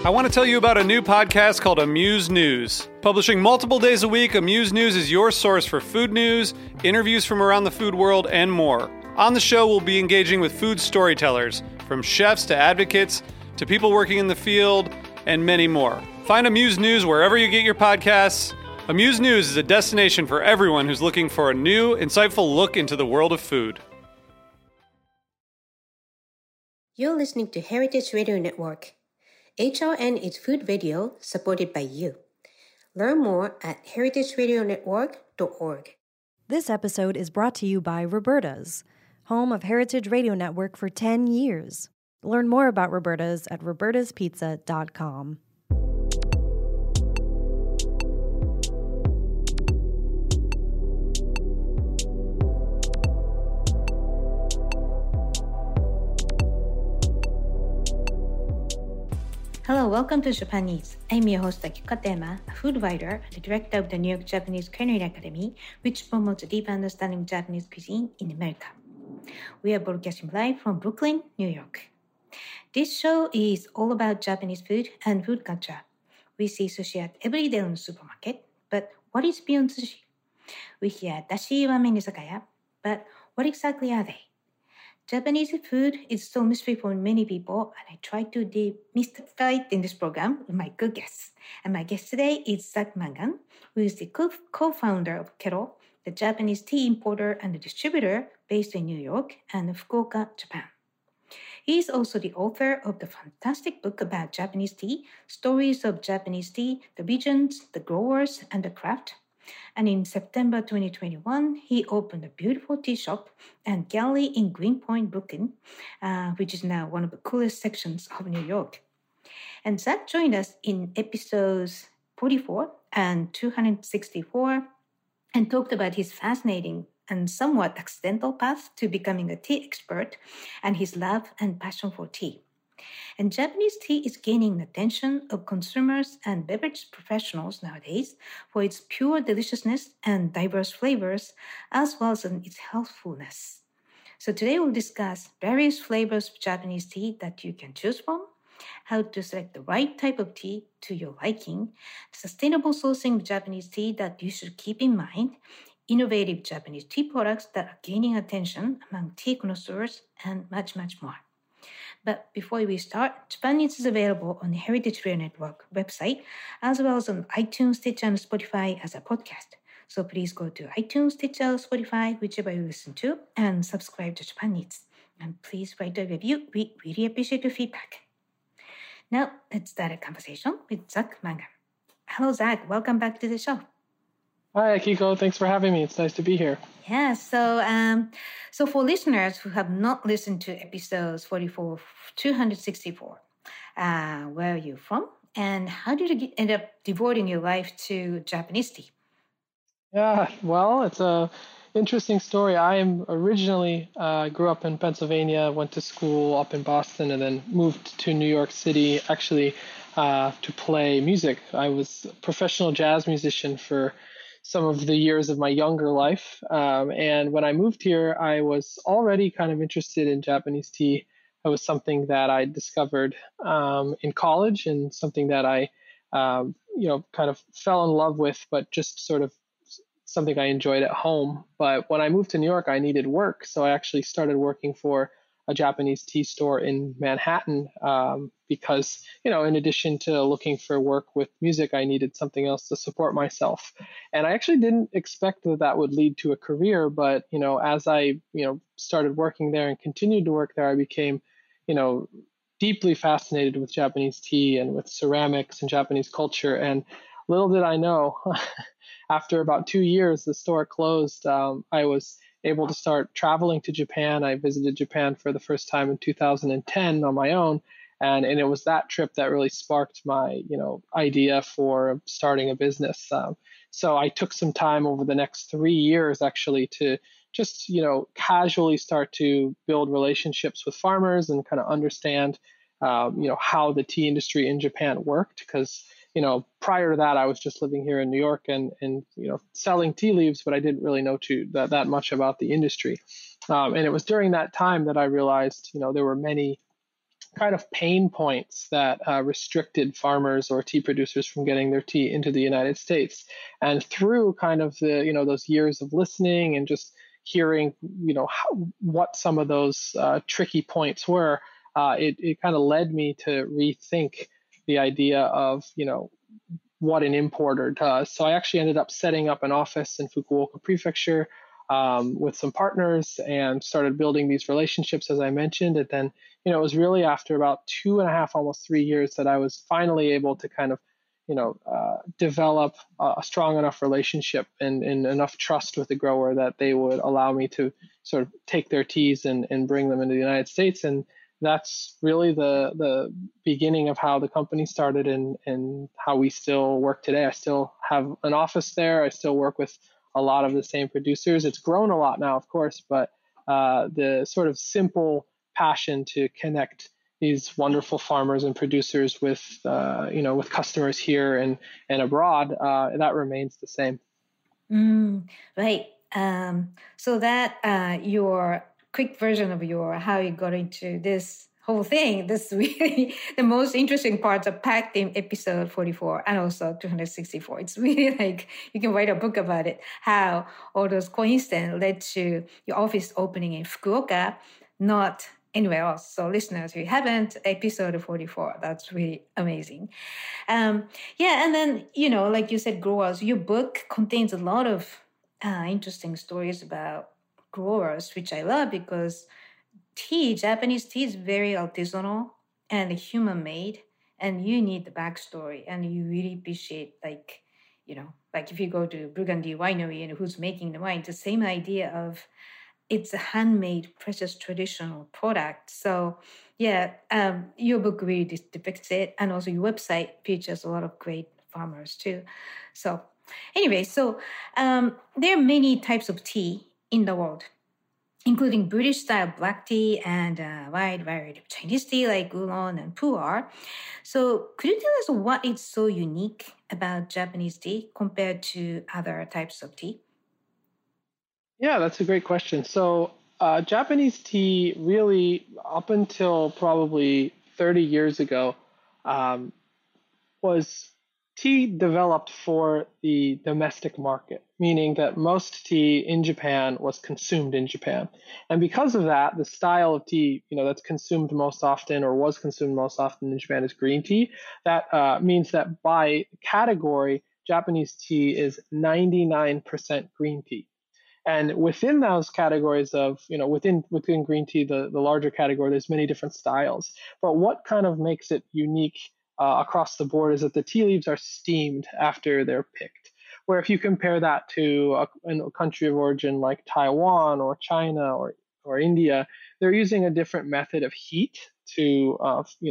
I want to tell you about a new podcast called Amuse News. Publishing multiple days a week, Amuse News is your source for food news, interviews from around the food world, and more. On the show, we'll be engaging with food storytellers, from chefs to advocates to people working in the field, and many more. Find Amuse News wherever you get your podcasts. Amuse News is a destination for everyone who's looking for a new, insightful look into the world of food. You're listening to Heritage Radio Network. HRN is food radio supported by you. Learn more at heritageradionetwork.org. This episode is brought to you by Roberta's, home of Heritage Radio Network for 10 years. Learn more about Roberta's at robertaspizza.com. Hello, welcome to Japanese. I'm your host Akiko Katema, a food writer and the director of the New York Japanese Culinary Academy, which promotes a deep understanding of Japanese cuisine in America. We are broadcasting live from Brooklyn, New York. This show is all about Japanese food and food culture. We see sushi at every day in the supermarket, but what is beyond sushi? We hear dashi ramen izakaya, but what exactly are they? Japanese food is so mystery for many people, and I try to demystify it in this program with my good guests. And my guest today is Zach Mangan, who is the co-founder of Kettle, the Japanese tea importer and distributor based in New York and Fukuoka, Japan. He is also the author of the fantastic book about Japanese tea, Stories of Japanese Tea, the Regions, the Growers, and the Craft. And in September 2021, he opened a beautiful tea shop and gallery in Greenpoint, Brooklyn, which is now one of the coolest sections of New York. And Zach joined us in episodes 44 and 264 and talked about his fascinating and somewhat accidental path to becoming a tea expert and his love and passion for tea. And Japanese tea is gaining the attention of consumers and beverage professionals nowadays for its pure deliciousness and diverse flavors, as well as its healthfulness. So today we'll discuss various flavors of Japanese tea that you can choose from, how to select the right type of tea to your liking, sustainable sourcing of Japanese tea that you should keep in mind, innovative Japanese tea products that are gaining attention among tea connoisseurs, and much, much more. But before we start, Japan Eats is available on the Heritage Radio Network website, as well as on iTunes, Stitcher, and Spotify as a podcast. So please go to iTunes, Stitcher, Spotify, whichever you listen to, and subscribe to Japan Eats. And please write a review. We really appreciate your feedback. Now, let's start a conversation with Zach Mangan. Hello, Zach. Welcome back to the show. Hi, Akiko. Thanks for having me. It's nice to be here. Yeah, so for listeners who have not listened to episodes 44, 264, where are you from? And how did you end up devoting your life to Japanese tea? Yeah, well, it's a interesting story. I am originally grew up in Pennsylvania, went to school up in Boston, and then moved to New York City, actually, to play music. I was a professional jazz musician for some of the years of my younger life. And when I moved here, I was already kind of interested in Japanese tea. It was something that I discovered in college and something that I, kind of fell in love with, but just sort of something I enjoyed at home. But when I moved to New York, I needed work. So I actually started working for a Japanese tea store in Manhattan because, in addition to looking for work with music, I needed something else to support myself. And I actually didn't expect that would lead to a career. But, as I, started working there and continued to work there, I became, deeply fascinated with Japanese tea and with ceramics and Japanese culture. And little did I know, after about 2 years, the store closed. I was able to start traveling to Japan. I visited Japan for the first time in 2010 on my own. And it was that trip that really sparked my, idea for starting a business. So I took some time over the next 3 years, actually, to just, casually start to build relationships with farmers and kind of understand, how the tea industry in Japan worked. Because prior to that, I was just living here in New York and selling tea leaves, but I didn't really know that much about the industry. And it was during that time that I realized, there were many kind of pain points that restricted farmers or tea producers from getting their tea into the United States. And through kind of the, those years of listening and just hearing, what some of those tricky points were, it kind of led me to rethink the idea of, what an importer does. So I actually ended up setting up an office in Fukuoka Prefecture with some partners and started building these relationships, as I mentioned. And then, it was really after about 2.5, almost 3 years that I was finally able to kind of, develop a strong enough relationship and enough trust with the grower that they would allow me to sort of take their teas and bring them into the United States. And that's really the beginning of how the company started and how we still work today. I still have an office there. I still work with a lot of the same producers. It's grown a lot now, of course, but the sort of simple passion to connect these wonderful farmers and producers with, with customers here and abroad, that remains the same. Right. So that your quick version of how you got into this whole thing, this really the most interesting parts are packed in episode 44 and also 264. It's really like you can write a book about it, how all those coincidences led to your office opening in Fukuoka, not anywhere else. So listeners, if you haven't, episode 44, that's really amazing. And then, like you said, growers, your book contains a lot of interesting stories about growers, which I love because Japanese tea is very artisanal and human-made, and you need the backstory, and you really appreciate, like if you go to Burgundy Winery and who's making the wine, the same idea of it's a handmade, precious, traditional product. So, your book really depicts it, and also your website features a lot of great farmers too. So, anyway, there are many types of tea in the world, including British-style black tea and a wide variety of Chinese tea like oolong and pu'er. So, could you tell us what is so unique about Japanese tea compared to other types of tea? Yeah, that's a great question. So, Japanese tea really, up until probably 30 years ago, was tea developed for the domestic market, meaning that most tea in Japan was consumed in Japan. And because of that, the style of tea, that's consumed most often or was consumed most often in Japan is green tea. That means that by category, Japanese tea is 99% green tea. And within those categories of, within green tea, the larger category, there's many different styles. But what kind of makes it unique across the board is that the tea leaves are steamed after they're picked. Where if you compare that to a country of origin like Taiwan or China or India, they're using a different method of heat to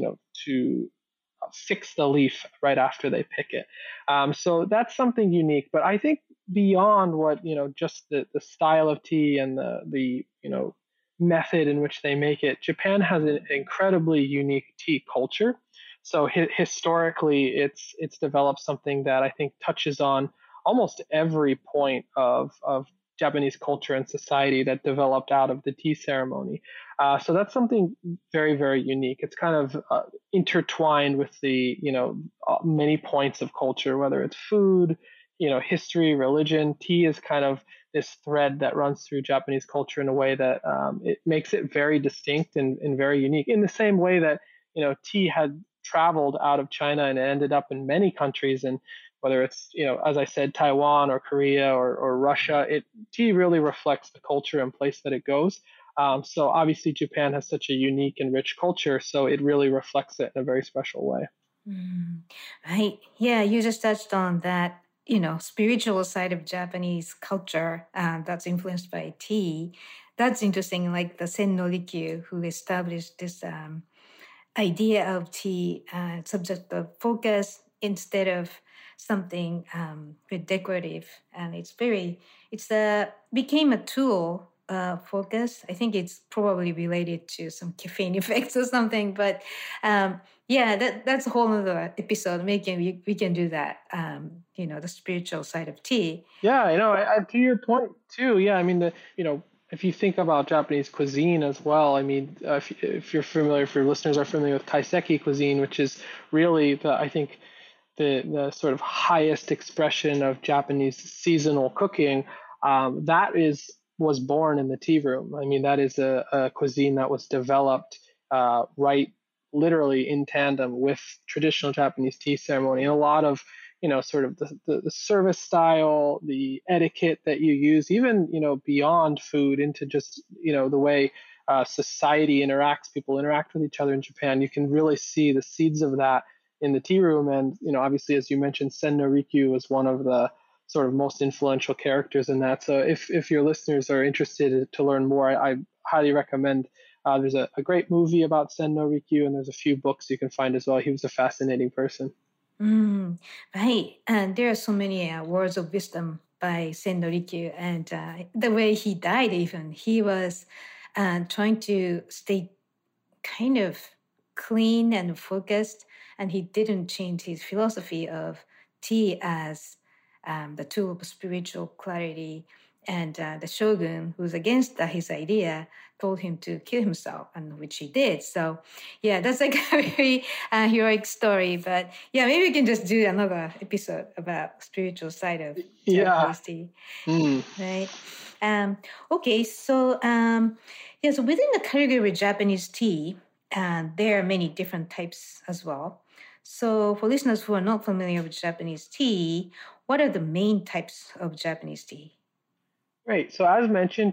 fix the leaf right after they pick it. So that's something unique. But I think beyond what, just the style of tea and the method in which they make it, Japan has an incredibly unique tea culture. So historically, it's developed something that I think touches on almost every point of Japanese culture and society that developed out of the tea ceremony. So that's something very, very unique. It's kind of intertwined with the, many points of culture, whether it's food, history, religion. Tea is kind of this thread that runs through Japanese culture in a way that it makes it very distinct and very unique. In the same way that, tea had traveled out of China and ended up in many countries, and whether it's, as I said, Taiwan or Korea or Russia, tea really reflects the culture and place that it goes. So obviously Japan has such a unique and rich culture, so it really reflects it in a very special way. Right. Yeah, you just touched on that, spiritual side of Japanese culture that's influenced by tea. That's interesting, like the Sen no Rikyu, who established this idea of tea subject of focus instead of something with decorative, and became a tool focus. I think it's probably related to some caffeine effects or something, but that's a whole other episode. Maybe we can do that. The spiritual side of tea. Yeah, to your point too. Yeah, I mean if you think about Japanese cuisine as well, I mean, if you're familiar, if your listeners are familiar with kaiseki cuisine, which is really I think the sort of highest expression of Japanese seasonal cooking, was born in the tea room. I mean, that is a cuisine that was developed right literally in tandem with traditional Japanese tea ceremony. And a lot of, sort of the service style, the etiquette that you use, even, beyond food into just, the way society interacts, people interact with each other in Japan, you can really see the seeds of that in the tea room. And, obviously, as you mentioned, Sen no Rikyu is one of the sort of most influential characters in that. So if your listeners are interested to learn more, I highly recommend. There's a great movie about Sen no Rikyu, and there's a few books you can find as well. He was a fascinating person. Right. And there are so many words of wisdom by Sen no Rikyu. And the way he died, even, he was trying to stay kind of clean and focused. And he didn't change his philosophy of tea as the tool of spiritual clarity. And the shogun, who's against his idea, told him to kill himself, and which he did. So, yeah, that's like a very heroic story. But yeah, maybe we can just do another episode about spiritual side of Japanese tea, right? Okay, so so within the category of Japanese tea, there are many different types as well. So for listeners who are not familiar with Japanese tea, what are the main types of Japanese tea? Great. So as mentioned,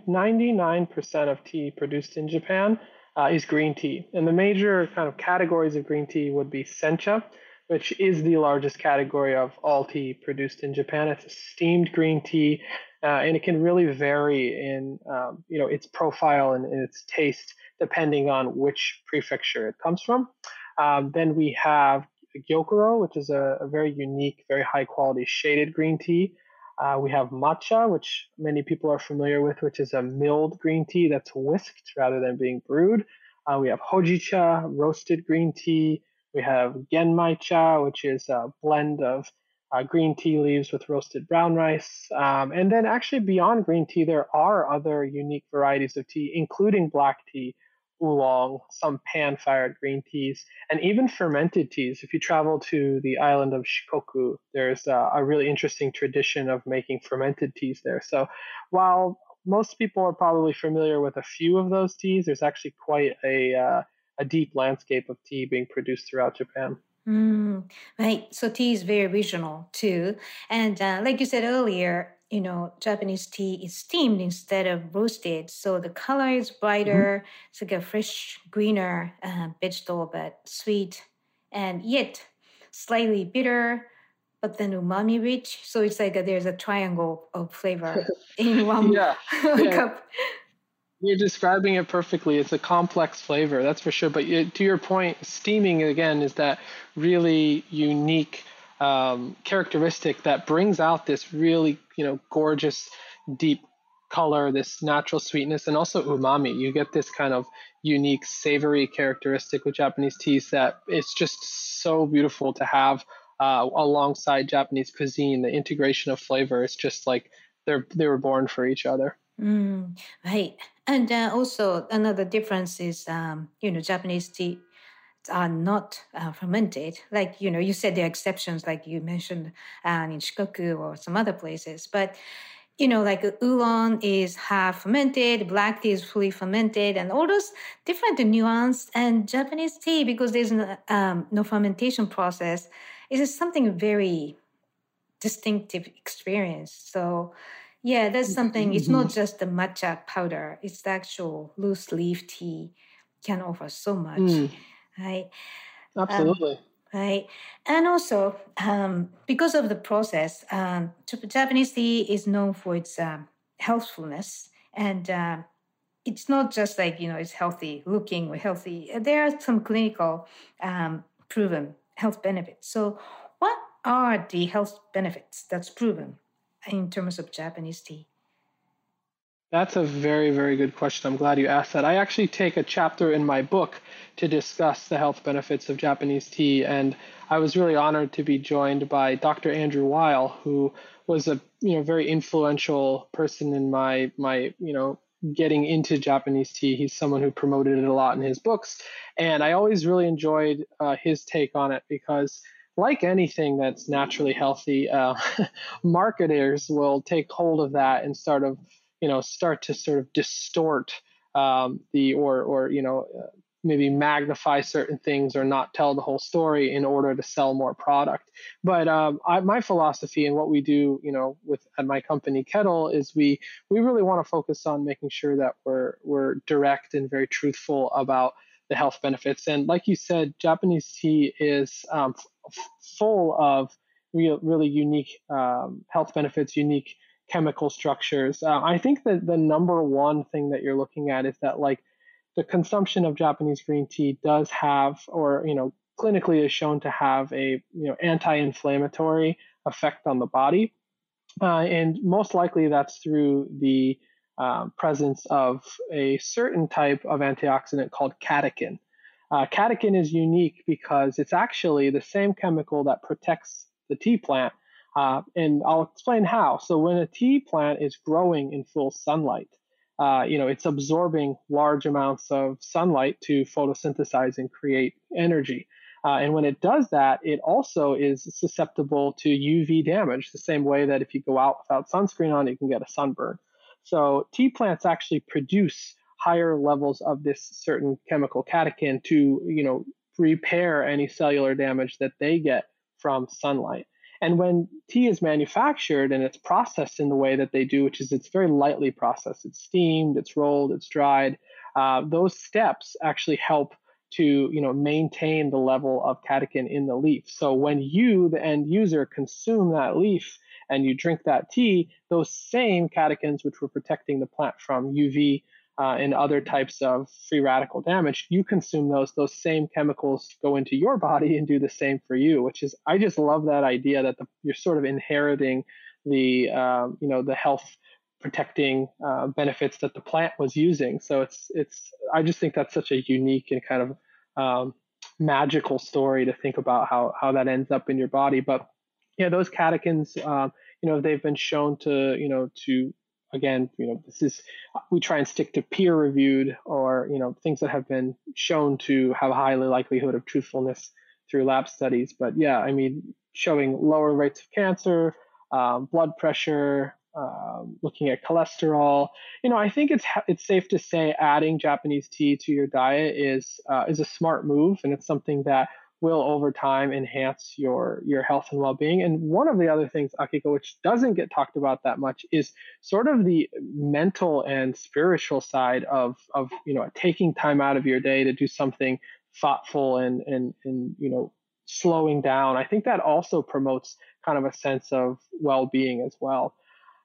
99% of tea produced in Japan is green tea. And the major kind of categories of green tea would be sencha, which is the largest category of all tea produced in Japan. It's a steamed green tea, and it can really vary in its profile and its taste depending on which prefecture it comes from. Then we have gyokuro, which is a very unique, very high quality shaded green tea. We have matcha, which many people are familiar with, which is a milled green tea that's whisked rather than being brewed. We have hojicha, roasted green tea. We have genmaicha, which is a blend of green tea leaves with roasted brown rice. And then actually beyond green tea, there are other unique varieties of tea, including black tea, oolong, some pan-fired green teas, and even fermented teas. If you travel to the island of Shikoku, there's a really interesting tradition of making fermented teas there. So while most people are probably familiar with a few of those teas, there's actually quite a deep landscape of tea being produced throughout Japan. Right. So tea is very regional too. And like you said earlier, Japanese tea is steamed instead of roasted. So the color is brighter. It's like a fresh, greener vegetable, but sweet and yet slightly bitter, but then umami rich. So it's like there's a triangle of flavor in one cup. You're describing it perfectly. It's a complex flavor, that's for sure. But to your point, steaming, again, is that really unique characteristic that brings out this really, gorgeous, deep color, this natural sweetness, and also umami. You get this kind of unique, savory characteristic with Japanese teas that it's just so beautiful to have alongside Japanese cuisine. The integration of flavor, it's just like they were born for each other. Right. And also another difference is, Japanese tea are not fermented. Like, you said there are exceptions, like you mentioned in Shikoku or some other places. But, like oolong is half fermented, black tea is fully fermented, and all those different nuance. And Japanese tea, because there's no fermentation process, is something very distinctive experience. So, yeah, that's something. It's not just the matcha powder. It's the actual loose leaf tea can offer so much, right? Absolutely. Right. And also, because of the process, Japanese tea is known for its healthfulness. And it's not just like, it's healthy looking or healthy. There are some clinical proven health benefits. So what are the health benefits that's proven in terms of Japanese tea? That's a very, very good question. I'm glad you asked that. I actually take a chapter in my book to discuss the health benefits of Japanese tea, and I was really honored to be joined by Dr. Andrew Weil, who was a very influential person in my getting into Japanese tea. He's someone who promoted it a lot in his books. And I always really enjoyed his take on it because, like anything that's naturally healthy, marketers will take hold of that and start to sort of distort maybe magnify certain things or not tell the whole story in order to sell more product. But my philosophy and what we do, at my company Kettle, is we really want to focus on making sure that we're direct and very truthful about the health benefits. And like you said, Japanese tea is full of really unique health benefits, unique chemical structures. I think that the number one thing that you're looking at is that the consumption of Japanese green tea does have, or clinically is shown to have a anti-inflammatory effect on the body, and most likely that's through the presence of a certain type of antioxidant called catechin. Catechin is unique because it's actually the same chemical that protects the tea plant, and I'll explain how. So when a tea plant is growing in full sunlight, it's absorbing large amounts of sunlight to photosynthesize and create energy. And when it does that, it also is susceptible to UV damage, the same way that if you go out without sunscreen on, you can get a sunburn. So tea plants actually produce higher levels of this certain chemical catechin to, repair any cellular damage that they get from sunlight. And when tea is manufactured and it's processed in the way that they do, which is it's very lightly processed, it's steamed, it's rolled, it's dried, those steps actually help to maintain the level of catechin in the leaf. So when you, the end user, consume that leaf and you drink that tea, those same catechins which were protecting the plant from UV and other types of free radical damage, you consume those same chemicals go into your body and do the same for you, which is, I just love that idea that you're sort of inheriting the health protecting benefits that the plant was using. So I just think that's such a unique and kind of magical story to think about how that ends up in your body. But yeah, those catechins, they've been shown to again, we try and stick to peer-reviewed or, things that have been shown to have a high likelihood of truthfulness through lab studies. But yeah, I mean, showing lower rates of cancer, blood pressure, looking at cholesterol. I think it's safe to say adding Japanese tea to your diet is a smart move, and it's something that will over time enhance your health and well-being. And one of the other things, Akiko, which doesn't get talked about that much, is sort of the mental and spiritual side of taking time out of your day to do something thoughtful and slowing down. I think that also promotes kind of a sense of well-being as well.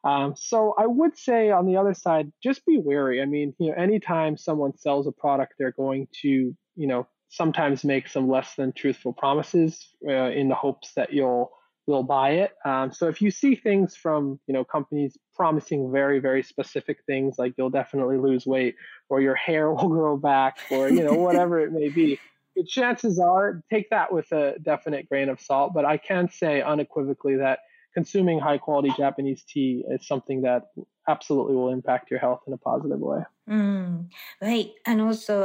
So I would say on the other side, just be wary. I mean, anytime someone sells a product, they're going to, sometimes make some less than truthful promises in the hopes that you'll buy it. So if you see things from companies promising very, very specific things, like you'll definitely lose weight or your hair will grow back or whatever it may be, the chances are take that with a definite grain of salt. But I can say unequivocally that consuming high quality Japanese tea is something that absolutely will impact your health in a positive way. Right. And also,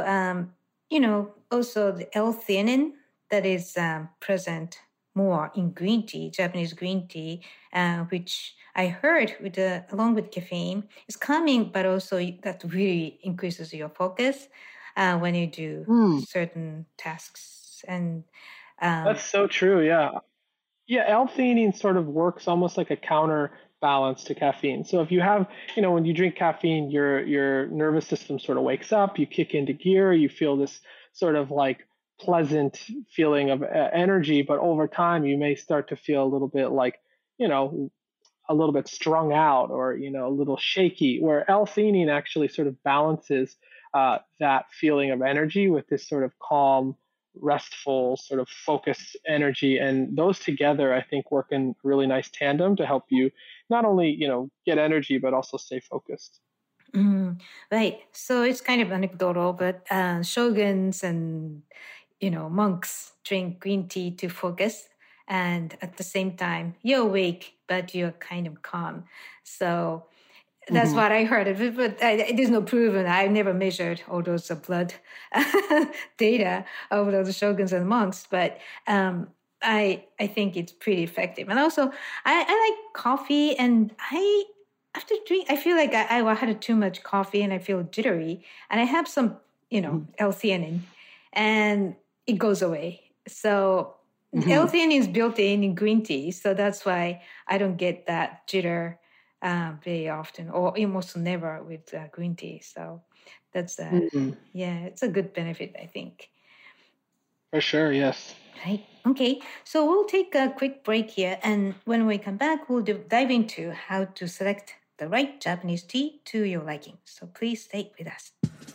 also the L-theanine that is present more in green tea, Japanese green tea, which I heard along with caffeine is calming, but also that really increases your focus when you do certain tasks. And that's so true. Yeah. Yeah. L-theanine sort of works almost like a counterbalance to caffeine. So if you have, when you drink caffeine, your nervous system sort of wakes up, you kick into gear, you feel this sort of like pleasant feeling of energy, but over time you may start to feel a little bit like, a little bit strung out or, a little shaky, where L-theanine actually sort of balances that feeling of energy with this sort of calm, restful sort of focus energy. And those together, I think, work in really nice tandem to help you not only, get energy, but also stay focused. Right. So it's kind of anecdotal, but shoguns and, monks drink green tea to focus. And at the same time, you're awake, but you're kind of calm. So That's what I heard of it, but it is not proven. I've never measured all those blood data of those shoguns and monks, but I think it's pretty effective. And also, I like coffee, and after drink, I feel like I had too much coffee and I feel jittery, and I have some, L-theanine, and it goes away. So L-theanine is built in green tea, so that's why I don't get that jitter very often, or almost never with green tea. So that's it's a good benefit, I think. For sure, yes. Right. Okay. So we'll take a quick break here, and when we come back, we'll dive into how to select the right Japanese tea to your liking. So please stay with us.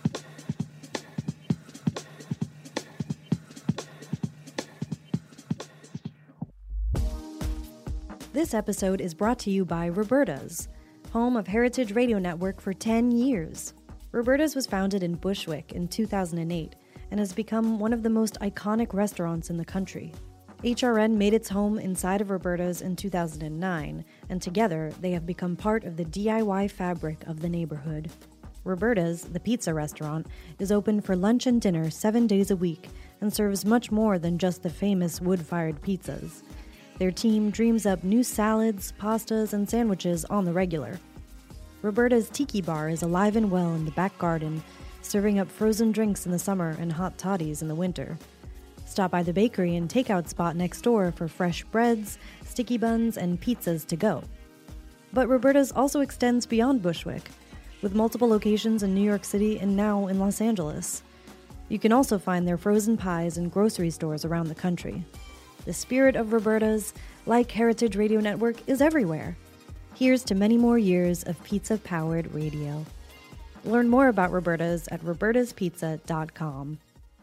This episode is brought to you by Roberta's, home of Heritage Radio Network for 10 years. Roberta's was founded in Bushwick in 2008 and has become one of the most iconic restaurants in the country. HRN made its home inside of Roberta's in 2009, and together they have become part of the DIY fabric of the neighborhood. Roberta's, the pizza restaurant, is open for lunch and dinner 7 days a week and serves much more than just the famous wood-fired pizzas. Their team dreams up new salads, pastas, and sandwiches on the regular. Roberta's Tiki Bar is alive and well in the back garden, serving up frozen drinks in the summer and hot toddies in the winter. Stop by the bakery and takeout spot next door for fresh breads, sticky buns, and pizzas to go. But Roberta's also extends beyond Bushwick, with multiple locations in New York City and now in Los Angeles. You can also find their frozen pies in grocery stores around the country. The spirit of Roberta's, like Heritage Radio Network, is everywhere. Here's to many more years of pizza-powered radio. Learn more about Roberta's at robertaspizza.com.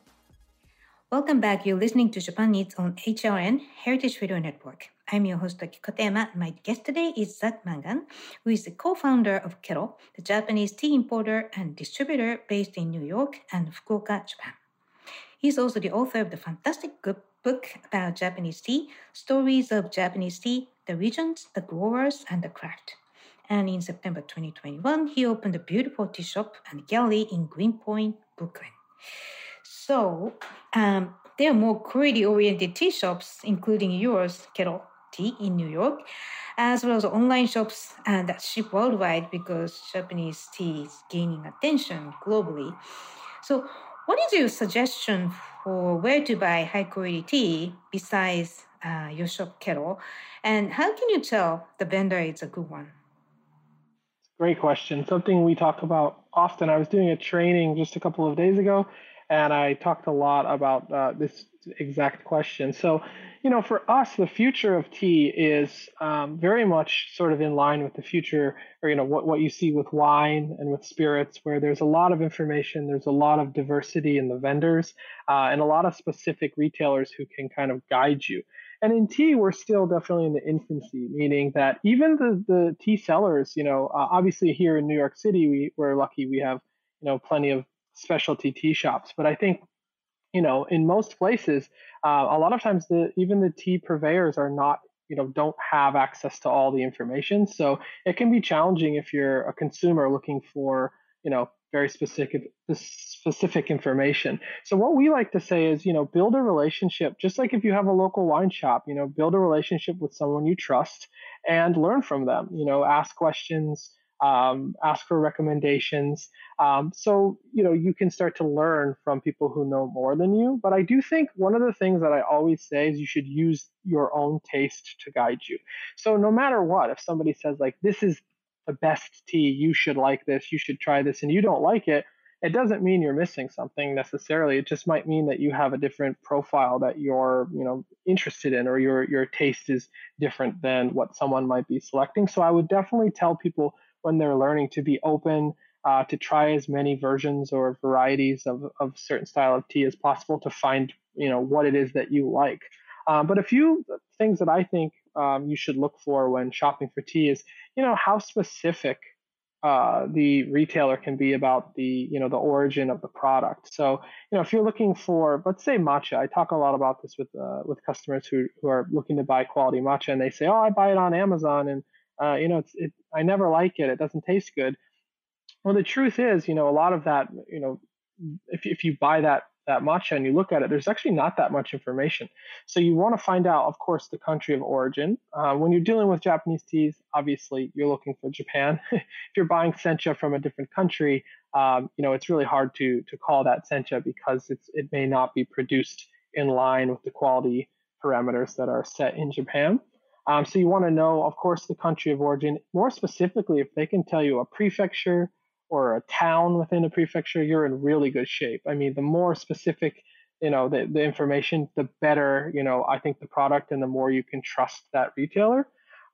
Welcome back. You're listening to Japan Eats on HRN, Heritage Radio Network. I'm your host, Aki Katayama. My guest today is Zach Mangan, who is the co-founder of Kero, the Japanese tea importer and distributor based in New York and Fukuoka, Japan. He's also the author of the fantastic book about Japanese tea, Stories of Japanese Tea, the Regions, the Growers, and the Craft. And in September 2021, he opened a beautiful tea shop and gallery in Greenpoint, Brooklyn. So there are more quality-oriented tea shops, including yours, Kero Tea in New York, as well as online shops that ship worldwide because Japanese tea is gaining attention globally. So what is your suggestion for where to buy high-quality tea besides your shop, Kero? And how can you tell the vendor is a good one? Great question. Something we talk about often. I was doing a training just a couple of days ago, and I talked a lot about this exact question. So, for us, the future of tea is very much sort of in line with the future, or what you see with wine and with spirits, where there's a lot of information, there's a lot of diversity in the vendors, and a lot of specific retailers who can kind of guide you. And in tea, we're still definitely in the infancy, meaning that even the tea sellers, obviously here in New York City, we're lucky we have, plenty of specialty tea shops. But I think, in most places, a lot of times even the tea purveyors are not, don't have access to all the information. So it can be challenging if you're a consumer looking for, very specific information. So what we like to say is, build a relationship, just like if you have a local wine shop, build a relationship with someone you trust and learn from them, ask questions, ask for recommendations. So, you can start to learn from people who know more than you. But I do think one of the things that I always say is you should use your own taste to guide you. So no matter what, if somebody says like, this is the best tea, you should like this, you should try this, and you don't like it, it doesn't mean you're missing something necessarily. It just might mean that you have a different profile that you're, interested in, or your taste is different than what someone might be selecting. So I would definitely tell people when they're learning to be open, to try as many versions or varieties of certain style of tea as possible to find, what it is that you like. But a few things that I think you should look for when shopping for tea is, how specific the retailer can be about the origin of the product. So, if you're looking for, let's say, matcha, I talk a lot about this with customers who are looking to buy quality matcha, and they say, oh, I buy it on Amazon, and I never like it. It doesn't taste good. Well, the truth is, a lot of that, if you buy that matcha and you look at it, there's actually not that much information. So you want to find out, of course, the country of origin. When you're dealing with Japanese teas, obviously you're looking for Japan. If you're buying sencha from a different country, it's really hard to call that sencha because it may not be produced in line with the quality parameters that are set in Japan. So you want to know, of course, the country of origin. More specifically, if they can tell you a prefecture or a town within a prefecture, you're in really good shape. I mean, the more specific, the information, the better, I think the product, and the more you can trust that retailer.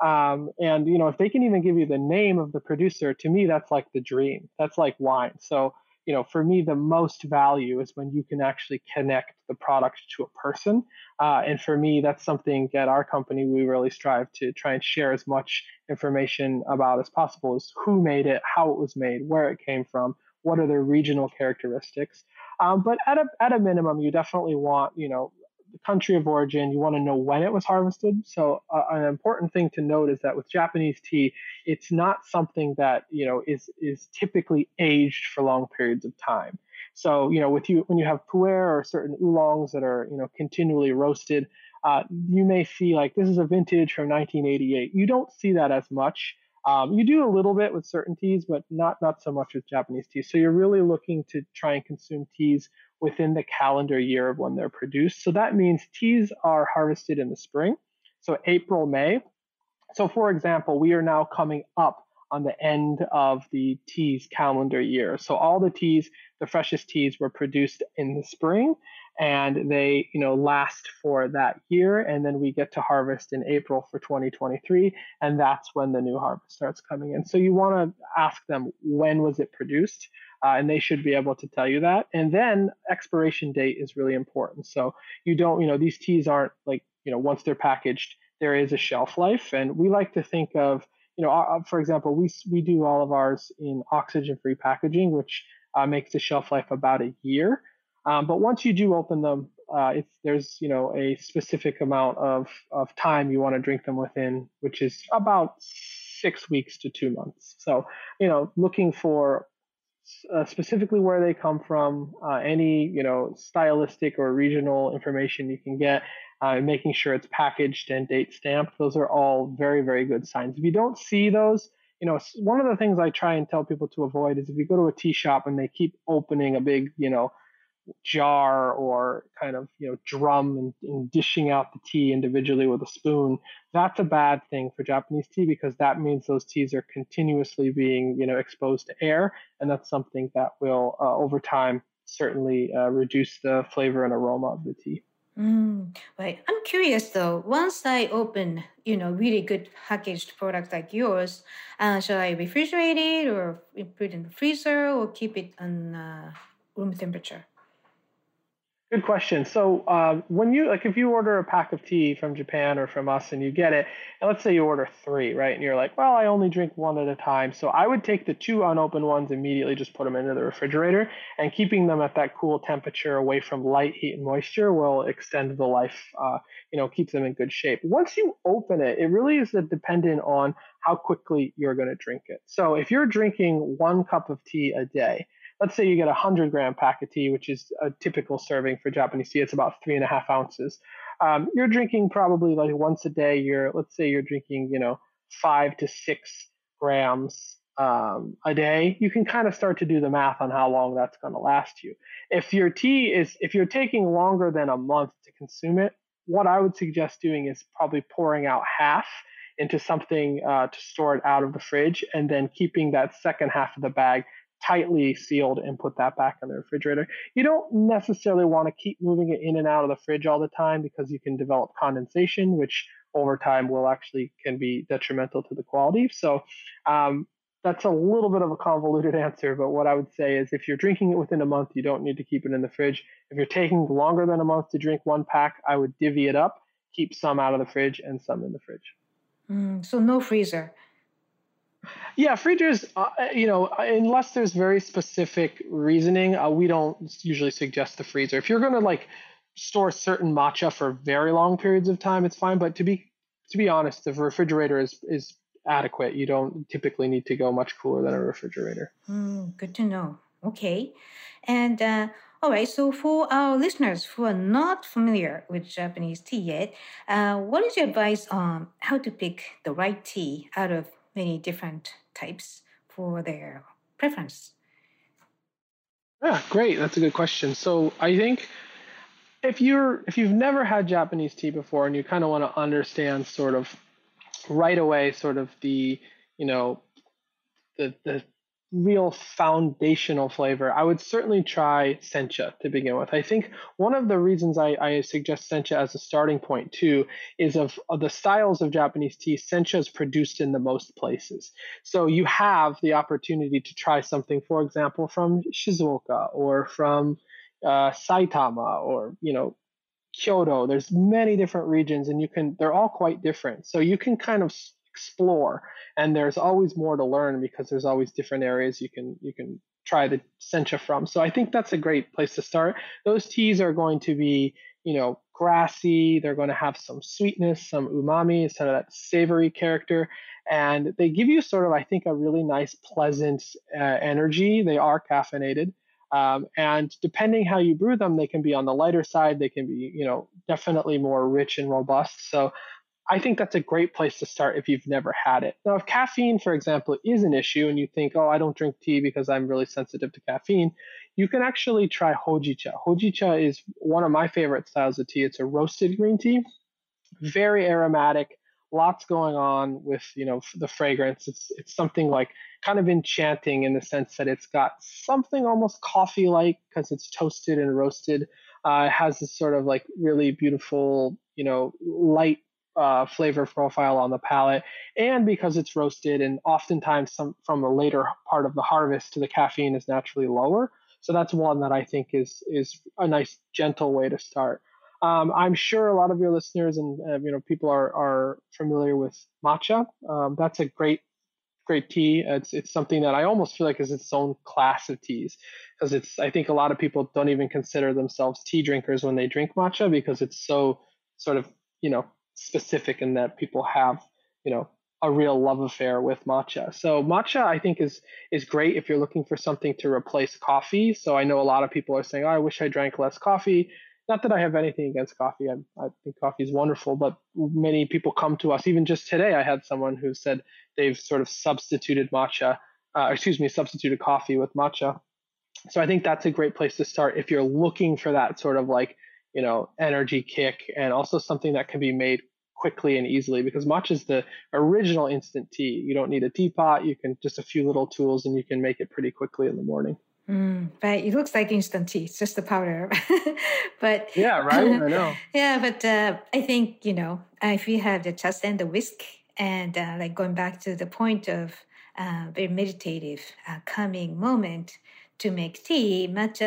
And if they can even give you the name of the producer, to me, that's like the dream. That's like wine. So, for me, the most value is when you can actually connect the product to a person. And for me, that's something at our company we really strive to try and share as much information about as possible, as who made it, how it was made, where it came from, what are their regional characteristics. But at a minimum, you definitely want, the country of origin. You want to know when it was harvested. So an important thing to note is that with Japanese tea, it's not something that is typically aged for long periods of time. So when you have pu'er or certain oolongs that are continually roasted, you may see like this is a vintage from 1988. You don't see that as much. You do a little bit with certain teas, but not so much with Japanese teas. So you're really looking to try and consume teas within the calendar year of when they're produced. So that means teas are harvested in the spring, so April, May. So for example, we are now coming up on the end of the teas calendar year. So all the teas, the freshest teas, were produced in the spring, and they last for that year, and then we get to harvest in April for 2023, and that's when the new harvest starts coming in. So you want to ask them, when was it produced? And they should be able to tell you that. And then expiration date is really important. So you don't, these teas aren't like, once they're packaged, there is a shelf life. And we like to think of, for example, we do all of ours in oxygen-free packaging, which makes the shelf life about a year. But once you do open them, there's a specific amount of time you want to drink them within, which is about 6 weeks to 2 months. So looking for specifically where they come from, any stylistic or regional information you can get, making sure it's packaged and date stamped. Those are all very, very good signs. If you don't see those, one of the things I try and tell people to avoid is if you go to a tea shop and they keep opening a big jar or kind of drum and dishing out the tea individually with a spoon, that's a bad thing for Japanese tea, because that means those teas are continuously being exposed to air, and that's something that will over time certainly reduce the flavor and aroma of the tea. Right. I'm curious though. Once I open, really good packaged products like yours, shall I refrigerate it or put it in the freezer or keep it on room temperature? Good question. So when if you order a pack of tea from Japan or from us and you get it, and let's say you order 3, right? And you're like, well, I only drink 1 at a time. So I would take the 2 unopened ones, immediately just put them into the refrigerator, and keeping them at that cool temperature away from light, heat, and moisture will extend the life, keeps them in good shape. Once you open it, it really is dependent on how quickly you're going to drink it. So if you're drinking 1 cup of tea a day, let's say you get a 100-gram pack of tea, which is a typical serving for Japanese tea. It's about 3.5 ounces. You're drinking probably like once a day. Let's say you're drinking, 5 to 6 grams a day. You can kind of start to do the math on how long that's going to last you. If you're taking longer than a month to consume it, what I would suggest doing is probably pouring out half into something to store it out of the fridge, and then keeping that second half of the bag tightly sealed and put that back in the refrigerator. You don't necessarily want to keep moving it in and out of the fridge all the time, because you can develop condensation, which over time can be detrimental to the quality. So that's a little bit of a convoluted answer, but what I would say is if you're drinking it within a month, you don't need to keep it in the fridge. If you're taking longer than a month to drink 1 pack, I would divvy it up, keep some out of the fridge and some in the fridge. So no freezer. Yeah, freezers, unless there's very specific reasoning, we don't usually suggest the freezer. If you're going to store certain matcha for very long periods of time, it's fine. But to be honest, the refrigerator is adequate. You don't typically need to go much cooler than a refrigerator. Good to know. Okay. And all right, so for our listeners who are not familiar with Japanese tea yet, what is your advice on how to pick the right tea out of many different types for their preference? Yeah, great. That's a good question. So I think if you've never had Japanese tea before and you kind of want to understand sort of right away sort of the you know the real foundational flavor, I would certainly try sencha to begin with. I think one of the reasons I suggest sencha as a starting point too is of the styles of Japanese tea, sencha is produced in the most places. So you have the opportunity to try something, for example, from Shizuoka or from Saitama or Kyoto. There's many different regions, and they're all quite different. So you can kind of explore, and there's always more to learn because there's always different areas you can try the sencha from. So I think that's a great place to start. Those teas are going to be, grassy. They're going to have some sweetness, some umami, sort of that savory character. And they give you sort of, I think, a really nice, pleasant energy. They are caffeinated. And depending how you brew them, they can be on the lighter side. They can be, definitely more rich and robust. So I think that's a great place to start if you've never had it. Now, if caffeine, for example, is an issue and you think, oh, I don't drink tea because I'm really sensitive to caffeine, you can actually try hojicha. Hojicha is one of my favorite styles of tea. It's a roasted green tea, very aromatic, lots going on with, the fragrance. It's something like kind of enchanting in the sense that it's got something almost coffee-like because it's toasted and roasted. It has this sort of like really beautiful, light flavor profile on the palate, and because it's roasted, and oftentimes from the later part of the harvest, the caffeine is naturally lower. So that's one that I think is a nice gentle way to start. I'm sure a lot of your listeners and people are familiar with matcha. That's a great tea. It's something that I almost feel like is its own class of teas because I think a lot of people don't even consider themselves tea drinkers when they drink matcha because it's so sort of specific in that people have a real love affair with matcha. So matcha I think is great if you're looking for something to replace coffee. So I know a lot of people are saying, oh, I wish I drank less coffee. Not that I have anything against coffee. I think coffee is wonderful, but many people come to us. Even just today, I had someone who said they've sort of substituted substituted coffee with matcha. So I think that's a great place to start if you're looking for that sort of like, energy kick, and also something that can be made quickly and easily because matcha is the original instant tea. You don't need a teapot. You can just a few little tools and you can make it pretty quickly in the morning. But it looks like instant tea. It's just the powder. But yeah, right. I know. Yeah, but I think if you have the just and the whisk, and like going back to the point of very meditative, calming moment to make tea,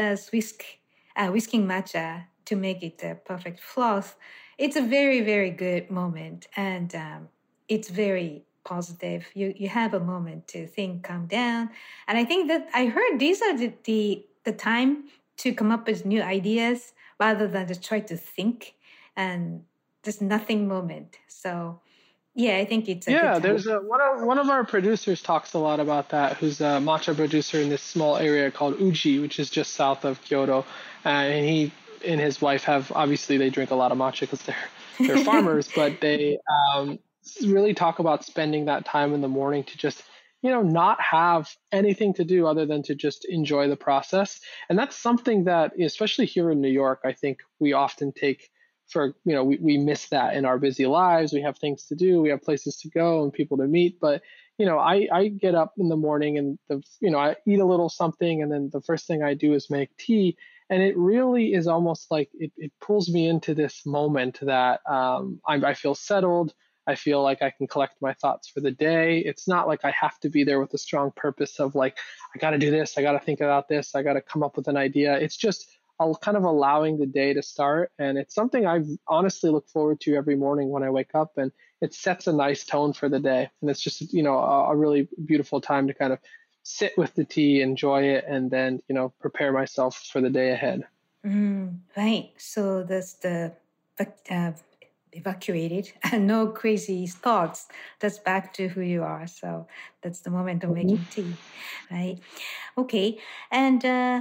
whisking matcha to make it the perfect froth. It's a very, very good moment, and it's very positive. You have a moment to think, calm down, and I think that I heard these are the time to come up with new ideas rather than just try to think, and just nothing moment. So yeah, I think it's there's one of our producers talks a lot about that, who's a matcha producer in this small area called Uji, which is just south of Kyoto, and he and his wife they drink a lot of matcha because they're farmers, but they really talk about spending that time in the morning to just not have anything to do other than to just enjoy the process. And that's something that, especially here in New York, I think we often take for, we miss that in our busy lives. We have things to do, we have places to go and people to meet. But, I get up in the morning and I eat a little something, and then the first thing I do is make tea. And it really is almost like it pulls me into this moment that I feel settled. I feel like I can collect my thoughts for the day. It's not like I have to be there with a strong purpose of like, I got to do this, I got to think about this, I got to come up with an idea. It's just kind of allowing the day to start. And it's something I honestly look forward to every morning when I wake up, and it sets a nice tone for the day. And it's just, a really beautiful time to kind of sit with the tea, enjoy it, and then, prepare myself for the day ahead. Right. So that's the evacuated and no crazy thoughts. That's back to who you are. So that's the moment of making tea, right? Okay. And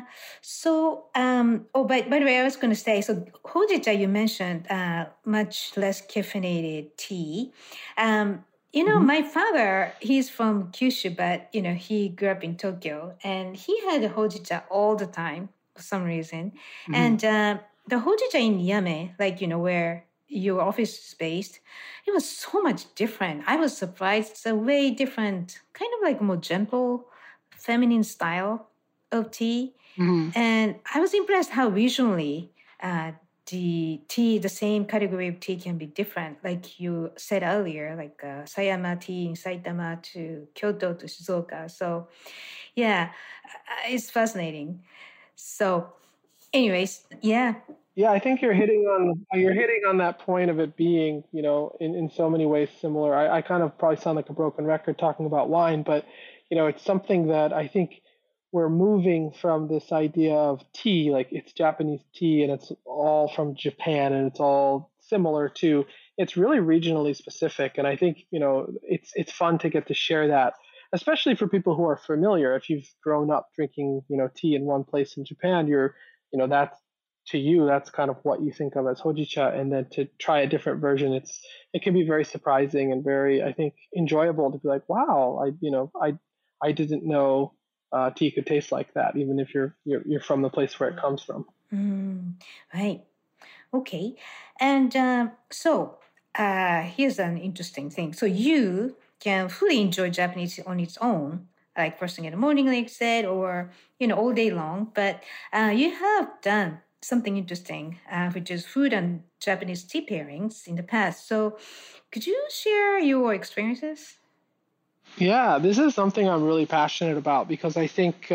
by the way, I was going to say, so hojicha, you mentioned much less caffeinated tea. My father, he's from Kyushu, but, he grew up in Tokyo and he had hojicha all the time for some reason. And the hojicha in Yame, where your office is based, it was so much different. I was surprised. It's a way different, kind of like more gentle, feminine style of tea. And I was impressed how visually the same category of tea can be different. Like you said earlier, like Sayama tea in Saitama to Kyoto to Shizuoka. So yeah, it's fascinating. So anyways, yeah. Yeah, I think you're hitting on that point of it being, in so many ways similar. I kind of probably sound like a broken record talking about wine, but it's something that I think we're moving from this idea of tea, like it's Japanese tea and it's all from Japan and it's all similar to it's really regionally specific. And I think, it's fun to get to share that, especially for people who are familiar. If you've grown up drinking, tea in one place in Japan, that's to you, that's kind of what you think of as hojicha, and then to try a different version, it can be very surprising and very, I think, enjoyable to be like, wow, I didn't know tea could taste like that, even if you're from the place where it comes from. Right. Okay. And here's an interesting thing. So you can fully enjoy Japanese on its own, like first thing in the morning, like you said, or all day long. But you have done something interesting, which is food and Japanese tea pairings in the past. So could you share your experiences? Yeah, this is something I'm really passionate about because I think,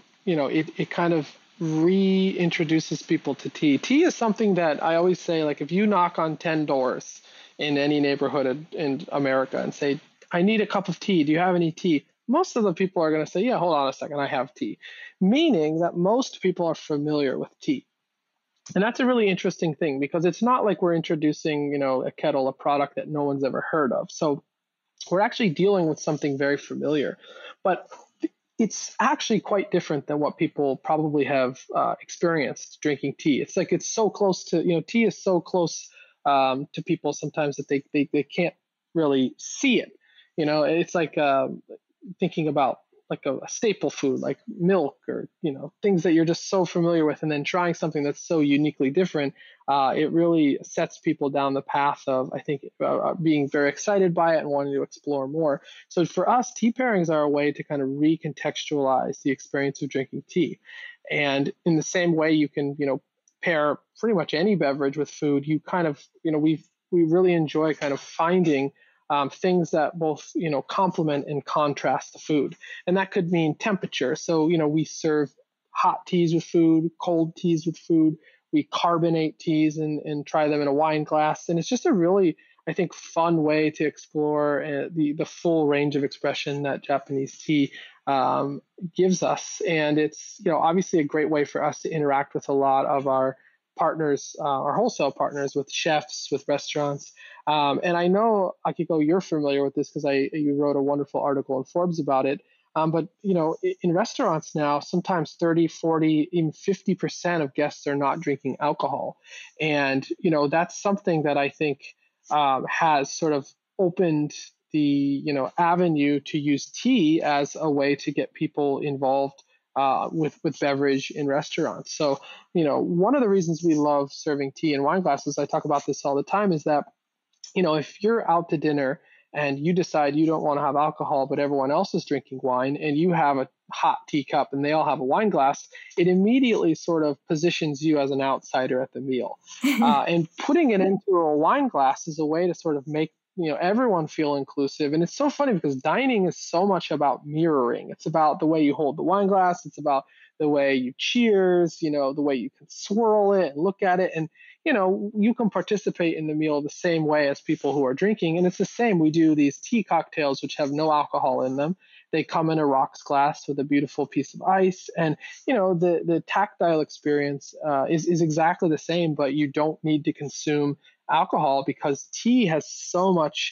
it kind of reintroduces people to tea. Tea is something that I always say, like, if you knock on 10 doors in any neighborhood in America and say, I need a cup of tea, do you have any tea? Most of the people are going to say, yeah, hold on a second, I have tea. Meaning that most people are familiar with tea. And that's a really interesting thing because it's not like we're introducing, a kettle, a product that no one's ever heard of. So we're actually dealing with something very familiar, but it's actually quite different than what people probably have experienced drinking tea. It's like it's so close to, tea is so close to people sometimes that they can't really see it. It's like thinking about like a staple food like milk or things that you're just so familiar with, and then trying something that's so uniquely different, it really sets people down the path of, I think, being very excited by it and wanting to explore more. So for us, tea pairings are a way to kind of recontextualize the experience of drinking tea. And in the same way you can pair pretty much any beverage with food, you kind of we really enjoy kind of finding things that both, complement and contrast the food. And that could mean temperature. So, we serve hot teas with food, cold teas with food. We carbonate teas and try them in a wine glass. And it's just a really, I think, fun way to explore the full range of expression that Japanese tea gives us. And it's, obviously a great way for us to interact with a lot of our partners, our wholesale partners, with chefs, with restaurants. And I know, Akiko, you're familiar with this because you wrote a wonderful article in Forbes about it. But, in restaurants now, sometimes 30, 40, even 50% of guests are not drinking alcohol. And, that's something that I think has sort of opened the, avenue to use tea as a way to get people involved with beverage in restaurants. So, one of the reasons we love serving tea in wine glasses, I talk about this all the time, is that, if you're out to dinner and you decide you don't want to have alcohol, but everyone else is drinking wine, and you have a hot teacup and they all have a wine glass, it immediately sort of positions you as an outsider at the meal. And putting it into a wine glass is a way to sort of make everyone feel inclusive. And it's so funny because dining is so much about mirroring. It's about the way you hold the wine glass. It's about the way you cheers, the way you can swirl it and look at it. And, you can participate in the meal the same way as people who are drinking. And it's the same. We do these tea cocktails, which have no alcohol in them. they come in a rocks glass with a beautiful piece of ice. And, the tactile experience is exactly the same, but you don't need to consume alcohol because tea has so much,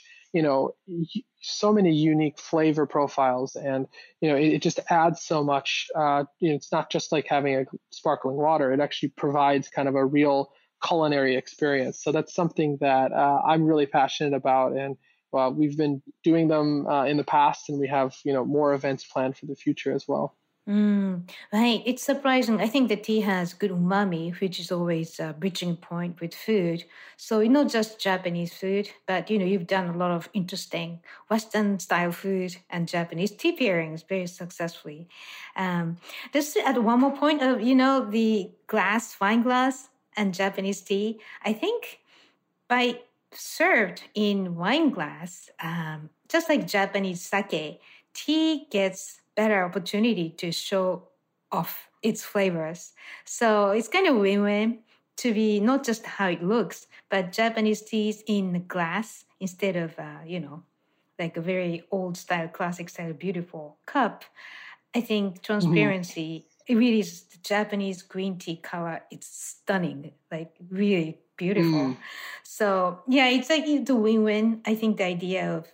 so many unique flavor profiles. And, it just adds so much. It's not just like having a sparkling water. It actually provides kind of a real culinary experience. So that's something that I'm really passionate about. And we've been doing them in the past, and we have, more events planned for the future as well. Right. It's surprising. I think the tea has good umami, which is always a bridging point with food. So it's not just Japanese food, but you've done a lot of interesting Western style food and Japanese tea pairings very successfully. Just to add one more point of the wine glass and Japanese tea. I think by served in wine glass, just like Japanese sake, tea gets better opportunity to show off its flavors. So it's kind of win-win to be not just how it looks, but Japanese teas in the glass instead of, like a very old style, classic style, beautiful cup. I think transparency, it really is the Japanese green tea color. It's stunning, like really beautiful. So yeah, it's like the win-win. I think the idea of,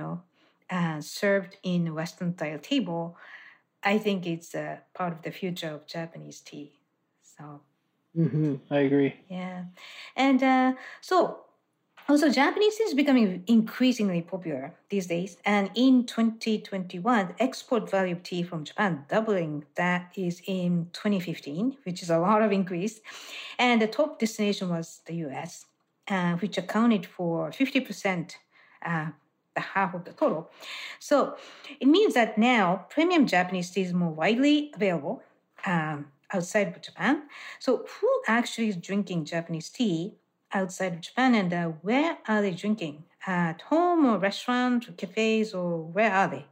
served in a Western style table, I think it's a part of the future of Japanese tea. So I agree. yeah. And so also Japanese tea is becoming increasingly popular these days. And in 2021, the export value of tea from Japan doubling that is in 2015, which is a lot of increase. And the top destination was the US, which accounted for 50%, the half of the total. So it means that now premium Japanese tea is more widely available outside of Japan. So who actually is drinking Japanese tea outside of Japan, and where are they drinking? At home or restaurants or cafes, or where are they?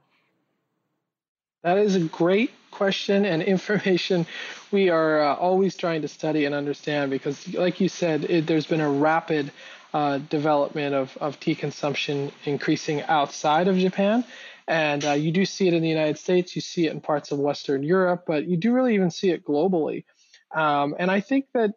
That is a great question and information we are always trying to study and understand because, like you said, there's been a rapid development of tea consumption increasing outside of Japan. And you do see it in the United States, you see it in parts of Western Europe, but you do really even see it globally. And I think that,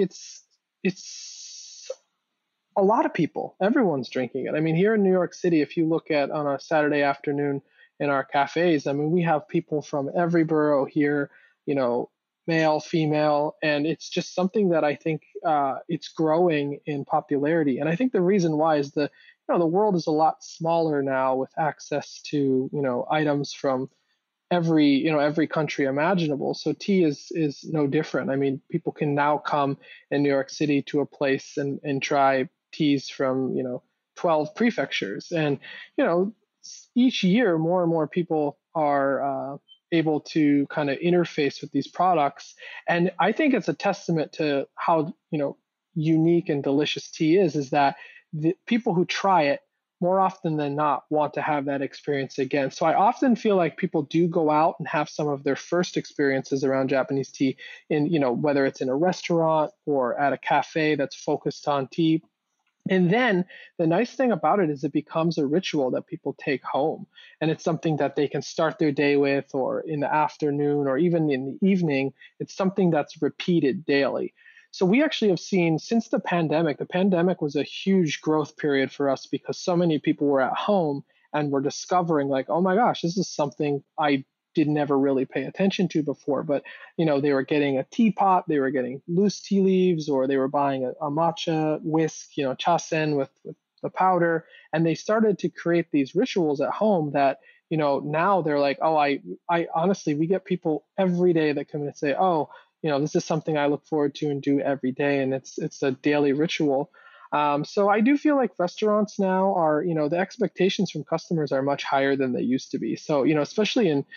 it's a lot of people, everyone's drinking it. I mean, here in New York City, if you look at on a Saturday afternoon in our cafes, I mean, we have people from every borough here, male, female, and it's just something that I think it's growing in popularity. And I think the reason why is the world is a lot smaller now with access to, items from every country imaginable. So tea is no different. I mean, people can now come in New York City to a place and try teas from, 12 prefectures. And, each year more and more people are able to kind of interface with these products. And I think it's a testament to how, unique and delicious tea is that the people who try it more often than not want to have that experience again. So I often feel like people do go out and have some of their first experiences around Japanese tea in, whether it's in a restaurant or at a cafe that's focused on tea. And then the nice thing about it is it becomes a ritual that people take home. And it's something that they can start their day with, or in the afternoon, or even in the evening. It's something that's repeated daily. So we actually have seen since the pandemic was a huge growth period for us because so many people were at home and were discovering like, oh my gosh, this is something I did never really pay attention to before. But, they were getting a teapot, they were getting loose tea leaves, or they were buying a matcha whisk, chasen with the powder. And they started to create these rituals at home that, now they're like, oh, I honestly, we get people every day that come in and say, oh, this is something I look forward to and do every day. And it's a daily ritual. So I do feel like restaurants now are, the expectations from customers are much higher than they used to be. So, especially in,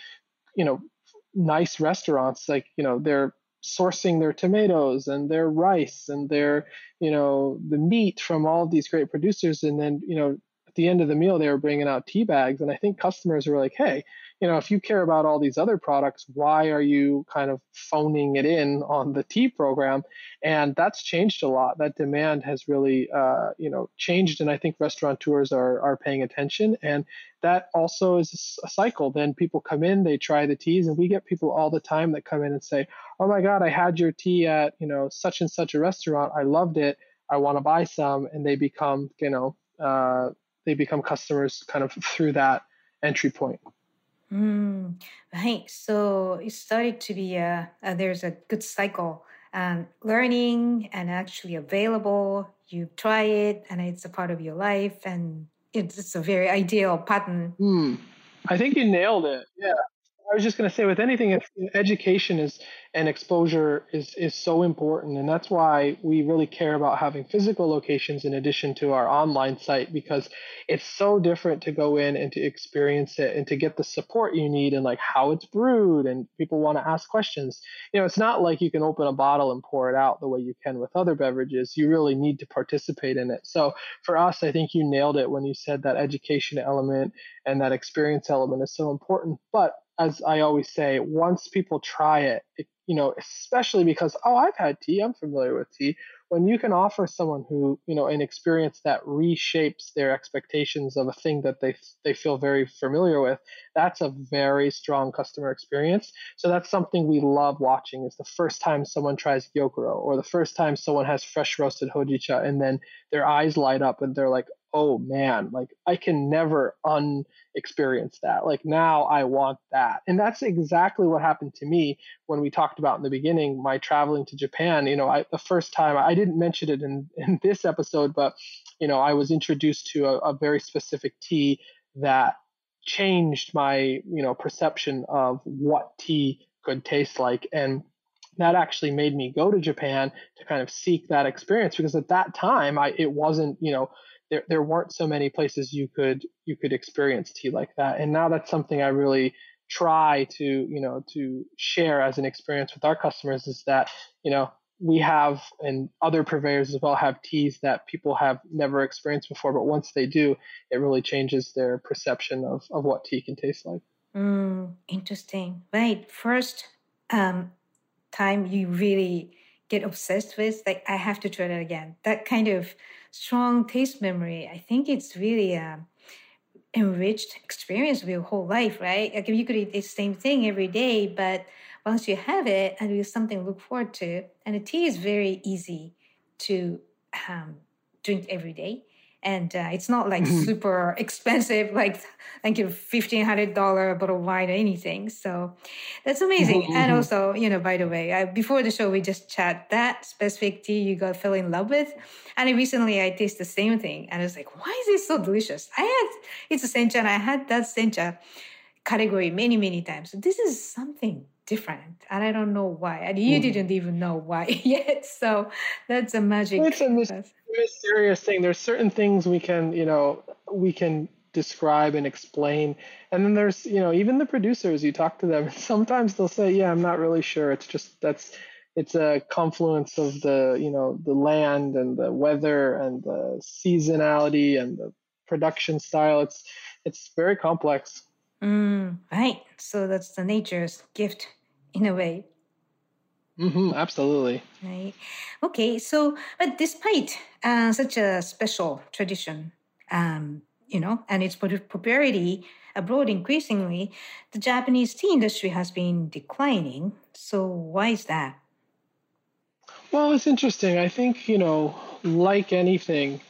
nice restaurants, like, they're sourcing their tomatoes and their rice and their, the meat from all of these great producers. And then, at the end of the meal, they were bringing out tea bags. And I think customers were like, hey, if you care about all these other products, why are you kind of phoning it in on the tea program? And that's changed a lot. That demand has really, changed. And I think restaurateurs are paying attention. And that also is a cycle. Then people come in, they try the teas, and we get people all the time that come in and say, oh my God, I had your tea at, such and such a restaurant. I loved it. I want to buy some. And they become, customers kind of through that entry point. Right. So it started to be there's a good cycle, learning and actually available. You try it and it's a part of your life, and it's a very ideal pattern. I think you nailed it. Yeah. I was just going to say, with anything, education and exposure is so important, and that's why we really care about having physical locations in addition to our online site, because it's so different to go in and to experience it and to get the support you need and like how it's brewed, and people want to ask questions. It's not like you can open a bottle and pour it out the way you can with other beverages. You really need to participate in it. So for us, I think you nailed it when you said that education element and that experience element is so important. But as I always say, once people try it, especially because, I've had tea, I'm familiar with tea. When you can offer someone who, an experience that reshapes their expectations of a thing that they feel very familiar with, that's a very strong customer experience. So that's something we love watching, is the first time someone tries Gyokuro, or the first time someone has fresh roasted hojicha, and then their eyes light up and they're like, oh man, like I can never experience that. Like now I want that. And that's exactly what happened to me when we talked about in the beginning, my traveling to Japan. The first time, I didn't mention it in this episode, but, I was introduced to a very specific tea that changed my, perception of what tea could taste like. And that actually made me go to Japan to kind of seek that experience, because at that time it wasn't, there weren't so many places you could experience tea like that. And now that's something I really try to share as an experience with our customers, is that, we have, and other purveyors as well have, teas that people have never experienced before, but once they do, it really changes their perception of what tea can taste like. Interesting. Right. First time you really get obsessed with, like, I have to try that again. That kind of strong taste memory, I think it's really enriched experience of your whole life, right? Like, you could eat the same thing every day, but once you have it, and it's something to look forward to. And the tea is very easy to drink every day. And it's not like super expensive, like your $1,500 bottle of wine or anything. So that's amazing. And also, by the way, before the show, we just chat that specific tea you fell in love with. And recently I tasted the same thing. And I was like, why is this so delicious? It's a sencha, and I had that sencha category many, many times. So this is something different, and I don't know why. And you didn't even know why yet. So that's a magic. It's a mysterious thing. There's certain things we can describe and explain, and then there's even the producers. You talk to them, and sometimes they'll say, "Yeah, I'm not really sure. It's just it's a confluence of the land and the weather and the seasonality and the production style. It's very complex." Right. So that's the nature's gift in a way. Absolutely. Right. Okay. So, but despite such a special tradition, and its popularity abroad increasingly, the Japanese tea industry has been declining. So why is that? Well, it's interesting. I think, like anything,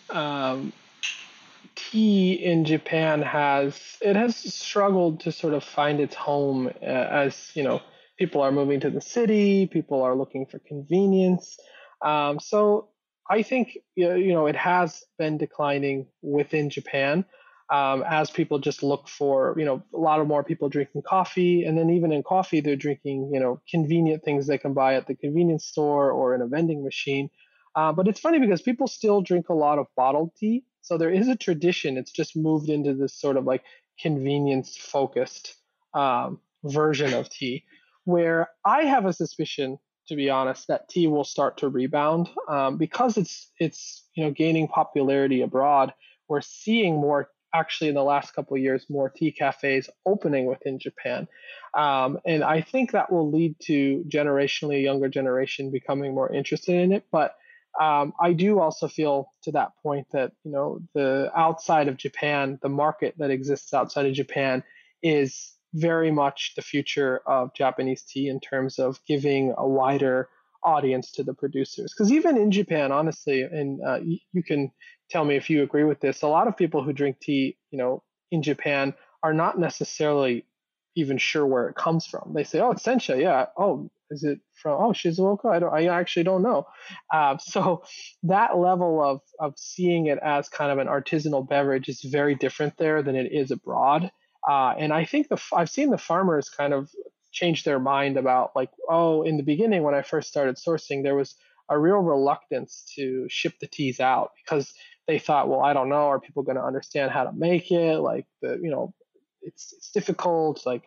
tea in Japan has struggled to sort of find its home, as people are moving to the city, people are looking for convenience. So I think it has been declining within Japan, as people just look for a lot of more people drinking coffee, and then even in coffee they're drinking convenient things they can buy at the convenience store or in a vending machine. But it's funny because people still drink a lot of bottled tea. So there is a tradition. It's just moved into this sort of like convenience focused version of tea, where I have a suspicion, to be honest, that tea will start to rebound, because it's gaining popularity abroad, we're seeing more, actually in the last couple of years, more tea cafes opening within Japan. And I think that will lead to generationally a younger generation becoming more interested in it. But I do also feel to that point that, the outside of Japan, the market that exists outside of Japan is very much the future of Japanese tea in terms of giving a wider audience to the producers. Because even in Japan, honestly, and you can tell me if you agree with this, a lot of people who drink tea, in Japan are not necessarily even sure where it comes from. They say, "Oh, it's sencha, yeah. Oh, is it from Shizuoka? I actually don't know." So that level of seeing it as kind of an artisanal beverage is very different there than it is abroad. And I think I've seen the farmers kind of change their mind about, like, oh, in the beginning when I first started sourcing, there was a real reluctance to ship the teas out because they thought, well, I don't know, are people going to understand how to make it? Like it's difficult. Like,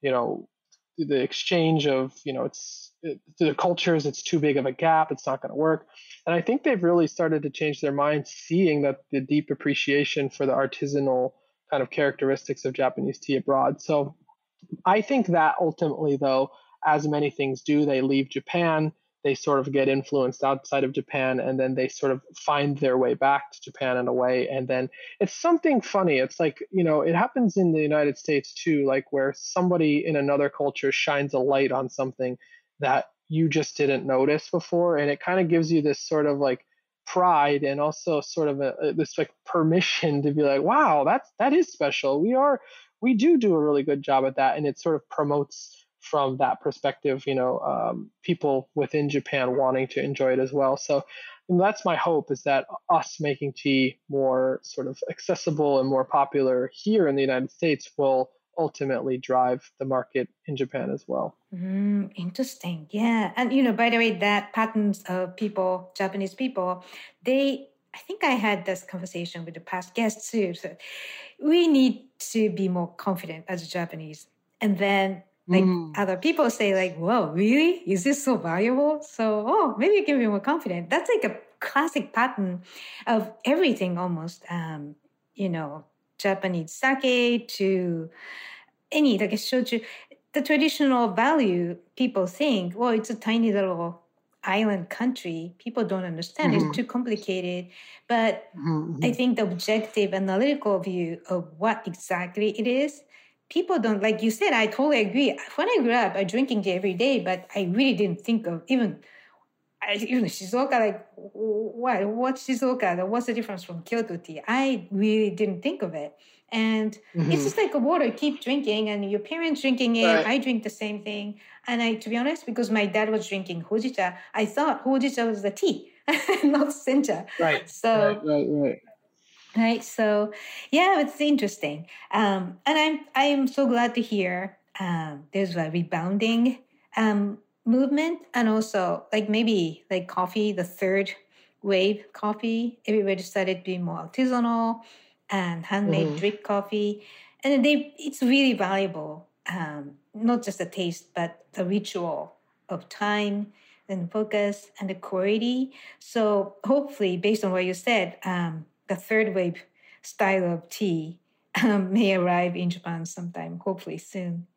the exchange of, the cultures, it's too big of a gap. It's not going to work. And I think they've really started to change their minds, seeing that the deep appreciation for the artisanal kind of characteristics of Japanese tea abroad. So I think that ultimately, though, as many things do, they leave Japan, they sort of get influenced outside of Japan, and then they sort of find their way back to Japan in a way. And then it's something funny. It's like, it happens in the United States too, like where somebody in another culture shines a light on something that you just didn't notice before. And it kind of gives you this sort of like pride and also sort of this like permission to be like, wow, that is special. We do a really good job at that. And it sort of promotes from that perspective, people within Japan wanting to enjoy it as well. So that's my hope, is that us making tea more sort of accessible and more popular here in the United States will ultimately drive the market in Japan as well. Interesting. Yeah. And, by the way, that patterns of people, Japanese people, I think I had this conversation with the past guests too. So we need to be more confident as Japanese. And then other people say like, whoa, really? Is this so valuable? So, maybe you can be more confident. That's like a classic pattern of everything almost. Japanese sake to any, like shochu. The traditional value, people think, well, it's a tiny little island country. People don't understand. It's too complicated. But I think the objective, analytical view of what exactly it is, people don't, like you said, I totally agree. When I grew up, I drinking tea every day, but I really didn't think of even Shizuoka, like, what's Shizuoka? What's the difference from Kyoto tea? I really didn't think of it. And it's just like a water, keep drinking, and your parents drinking it. Right. I drink the same thing. And to be honest, because my dad was drinking hojicha, I thought hojicha was the tea, not sencha. Right. So, right. Right. So, yeah, it's interesting. And I am so glad to hear there's a rebounding movement, and also like maybe like coffee, the third wave coffee, everybody started being more artisanal and handmade drip coffee, and it's really valuable, not just the taste but the ritual of time and focus and the quality. So hopefully, based on what you said, the third wave style of tea may arrive in Japan sometime, hopefully soon.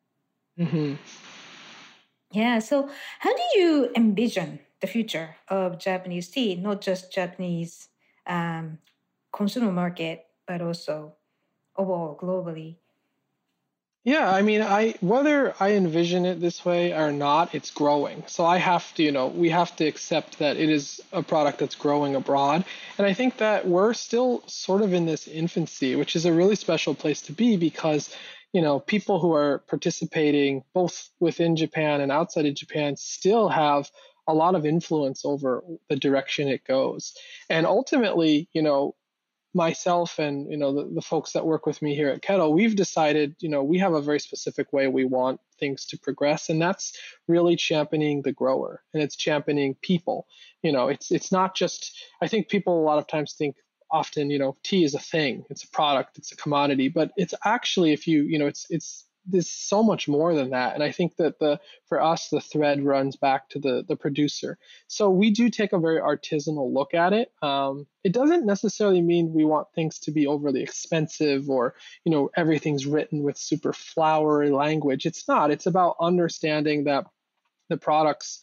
Yeah, so how do you envision the future of Japanese tea, not just Japanese consumer market, but also overall globally? Yeah, I mean, whether I envision it this way or not, it's growing. So I have to, we have to accept that it is a product that's growing abroad. And I think that we're still sort of in this infancy, which is a really special place to be because people who are participating both within Japan and outside of Japan still have a lot of influence over the direction it goes. And ultimately, myself and, the folks that work with me here at Kettle, we've decided, we have a very specific way we want things to progress. And that's really championing the grower, and it's championing people. It's not just, I think people a lot of times think often, tea is a thing, it's a product, it's a commodity, but it's actually, if you, it's there's so much more than that. And I think that for us, the thread runs back to the producer. So we do take a very artisanal look at it. It doesn't necessarily mean we want things to be overly expensive or, everything's written with super flowery language. It's not. It's about understanding that the products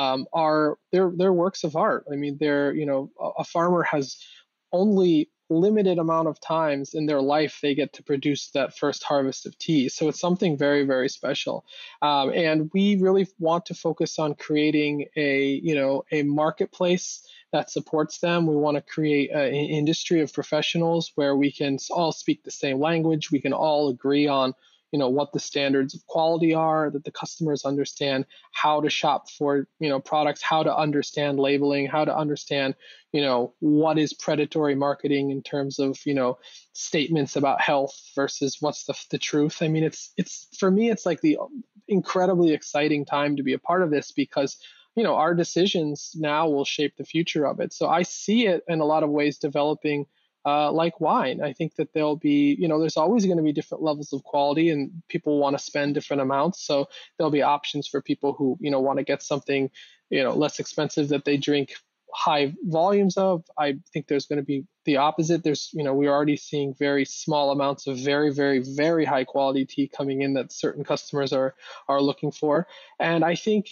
they're works of art. I mean, a farmer has only limited amount of times in their life they get to produce that first harvest of tea. So it's something very, very special. And we really want to focus on creating a marketplace that supports them. We want to create an industry of professionals where we can all speak the same language. We can all agree on what the standards of quality are, that the customers understand how to shop for, products, how to understand labeling, how to understand, what is predatory marketing in terms of, statements about health versus what's the truth. I mean, it's for me, it's like the incredibly exciting time to be a part of this because, our decisions now will shape the future of it. So I see it in a lot of ways developing like wine. I think that there'll be, there's always going to be different levels of quality and people want to spend different amounts. So there'll be options for people who, want to get something, less expensive that they drink high volumes of. I think there's going to be the opposite. We're already seeing very small amounts of very, very, very high quality tea coming in that certain customers are looking for. And I think,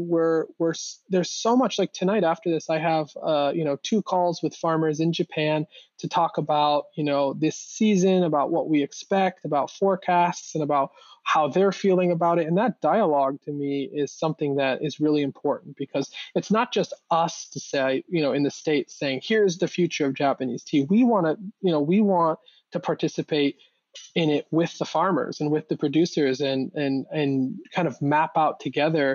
there's so much. Like tonight after this, I have, 2 calls with farmers in Japan to talk about, this season, about what we expect, about forecasts, and about how they're feeling about it. And that dialogue to me is something that is really important because it's not just us to say, in the States saying, here's the future of Japanese tea. We want to participate in it with the farmers and with the producers and kind of map out together,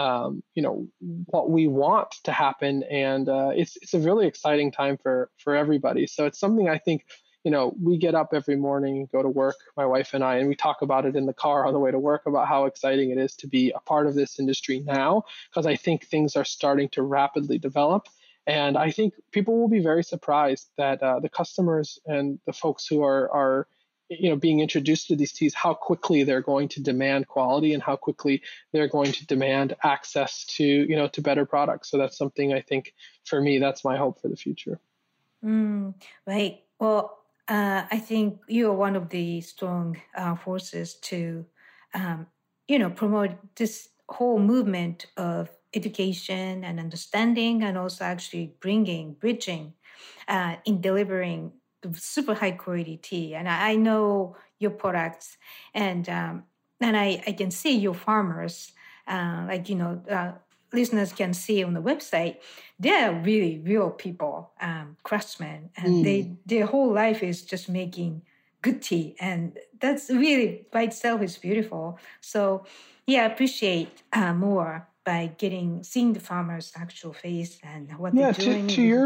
what we want to happen. And it's a really exciting time for everybody. So it's something I think, we get up every morning and go to work, my wife and I, and we talk about it in the car on the way to work about how exciting it is to be a part of this industry now, because I think things are starting to rapidly develop. And I think people will be very surprised that the customers and the folks who are being introduced to these teas, how quickly they're going to demand quality and how quickly they're going to demand access to, to better products. So that's something I think for me, that's my hope for the future. Right. Well, I think you are one of the strong forces to, promote this whole movement of education and understanding, and also actually bridging in delivering super high quality tea. And I know your products, and I can see your farmers, listeners can see on the website, they're really real people, craftsmen, and their whole life is just making good tea. And that's really by itself is beautiful. So yeah, I appreciate more by seeing the farmers' actual face and what they're doing.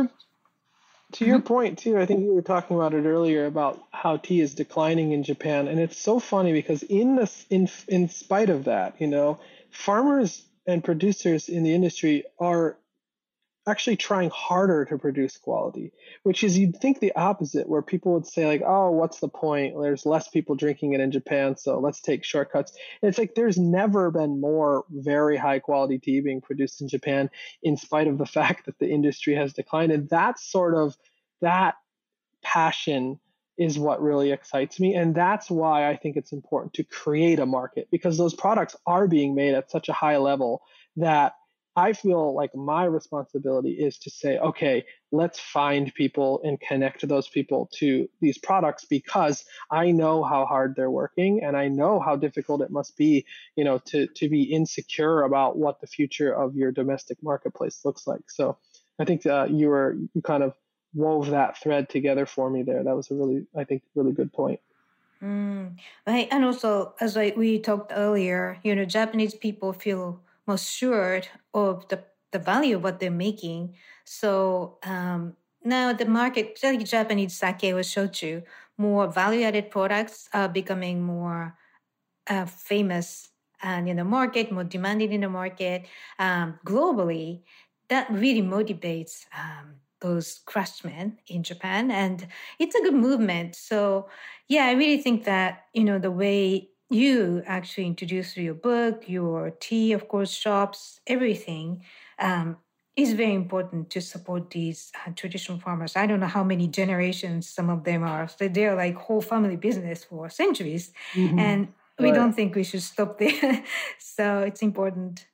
To your point too, I think you were talking about it earlier about how tea is declining in Japan. And it's so funny because in spite of that, farmers and producers in the industry are actually trying harder to produce quality, which is you'd think the opposite, where people would say like, oh, what's the point? There's less people drinking it in Japan, so let's take shortcuts. And it's like there's never been more very high quality tea being produced in Japan, in spite of the fact that the industry has declined. And that passion is what really excites me. And that's why I think it's important to create a market, because those products are being made at such a high level that I feel like my responsibility is to say, okay, let's find people and connect those people to these products, because I know how hard they're working and I know how difficult it must be, to be insecure about what the future of your domestic marketplace looks like. So I think you kind of wove that thread together for me there. That was a really good point. Right. And also, as we talked earlier, Japanese people feel most sure of the value of what they're making. So now the market, like Japanese sake or shochu, more value-added products are becoming more famous and in the market, more demanded in the market globally. That really motivates those craftsmen in Japan, and it's a good movement. So yeah, I really think that the way you actually introduced through your book, your tea, of course, shops, everything um, is very important to support these traditional farmers. I don't know how many generations some of them are. So they're like whole family business for centuries. Hmm. And we Right. don't think we should stop there. So it's important.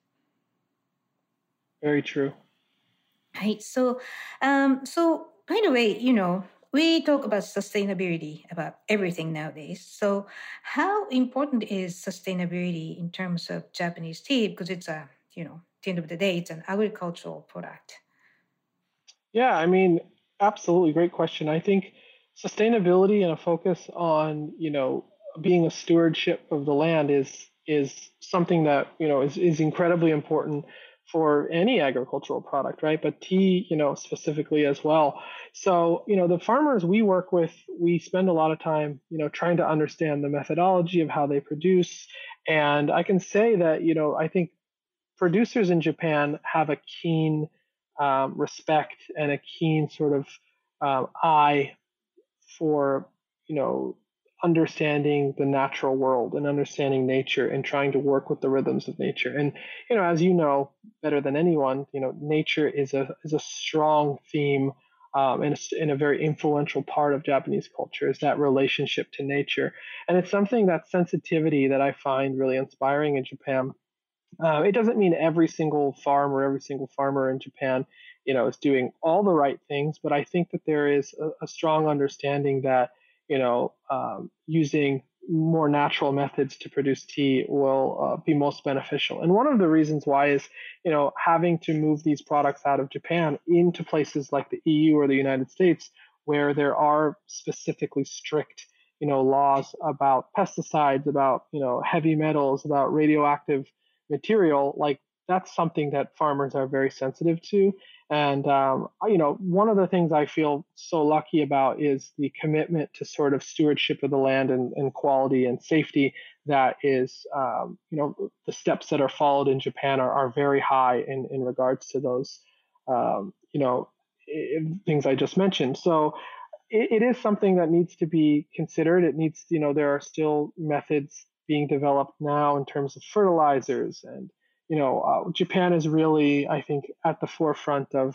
Very true. Right. So by the way, we talk about sustainability about everything nowadays. So how important is sustainability in terms of Japanese tea? Because it's at the end of the day, it's an agricultural product. Yeah, I mean, absolutely great question. I think sustainability and a focus on, being a stewardship of the land is something that, is incredibly important for any agricultural product, right? But tea, specifically as well. So, the farmers we work with, we spend a lot of time, trying to understand the methodology of how they produce. And I can say that, I think producers in Japan have a keen respect and a keen sort of eye for understanding the natural world and understanding nature and trying to work with the rhythms of nature. And as you know better than anyone, nature is a strong theme. And it's in a very influential part of Japanese culture is that relationship to nature, and it's something that sensitivity that I find really inspiring in Japan. It doesn't mean every single farm or every single farmer in Japan, is doing all the right things, but I think that there is a strong understanding that, using more natural methods to produce tea will be most beneficial. And one of the reasons why is, having to move these products out of Japan into places like the EU or the United States, where there are specifically strict, laws about pesticides, about, heavy metals, about radioactive material, like that's something that farmers are very sensitive to. And one of the things I feel so lucky about is the commitment to sort of stewardship of the land and quality and safety that is, the steps that are followed in Japan are very high in regards to those, things I just mentioned. So it is something that needs to be considered. It needs, there are still methods being developed now in terms of fertilizers, and Japan is really, I think, at the forefront of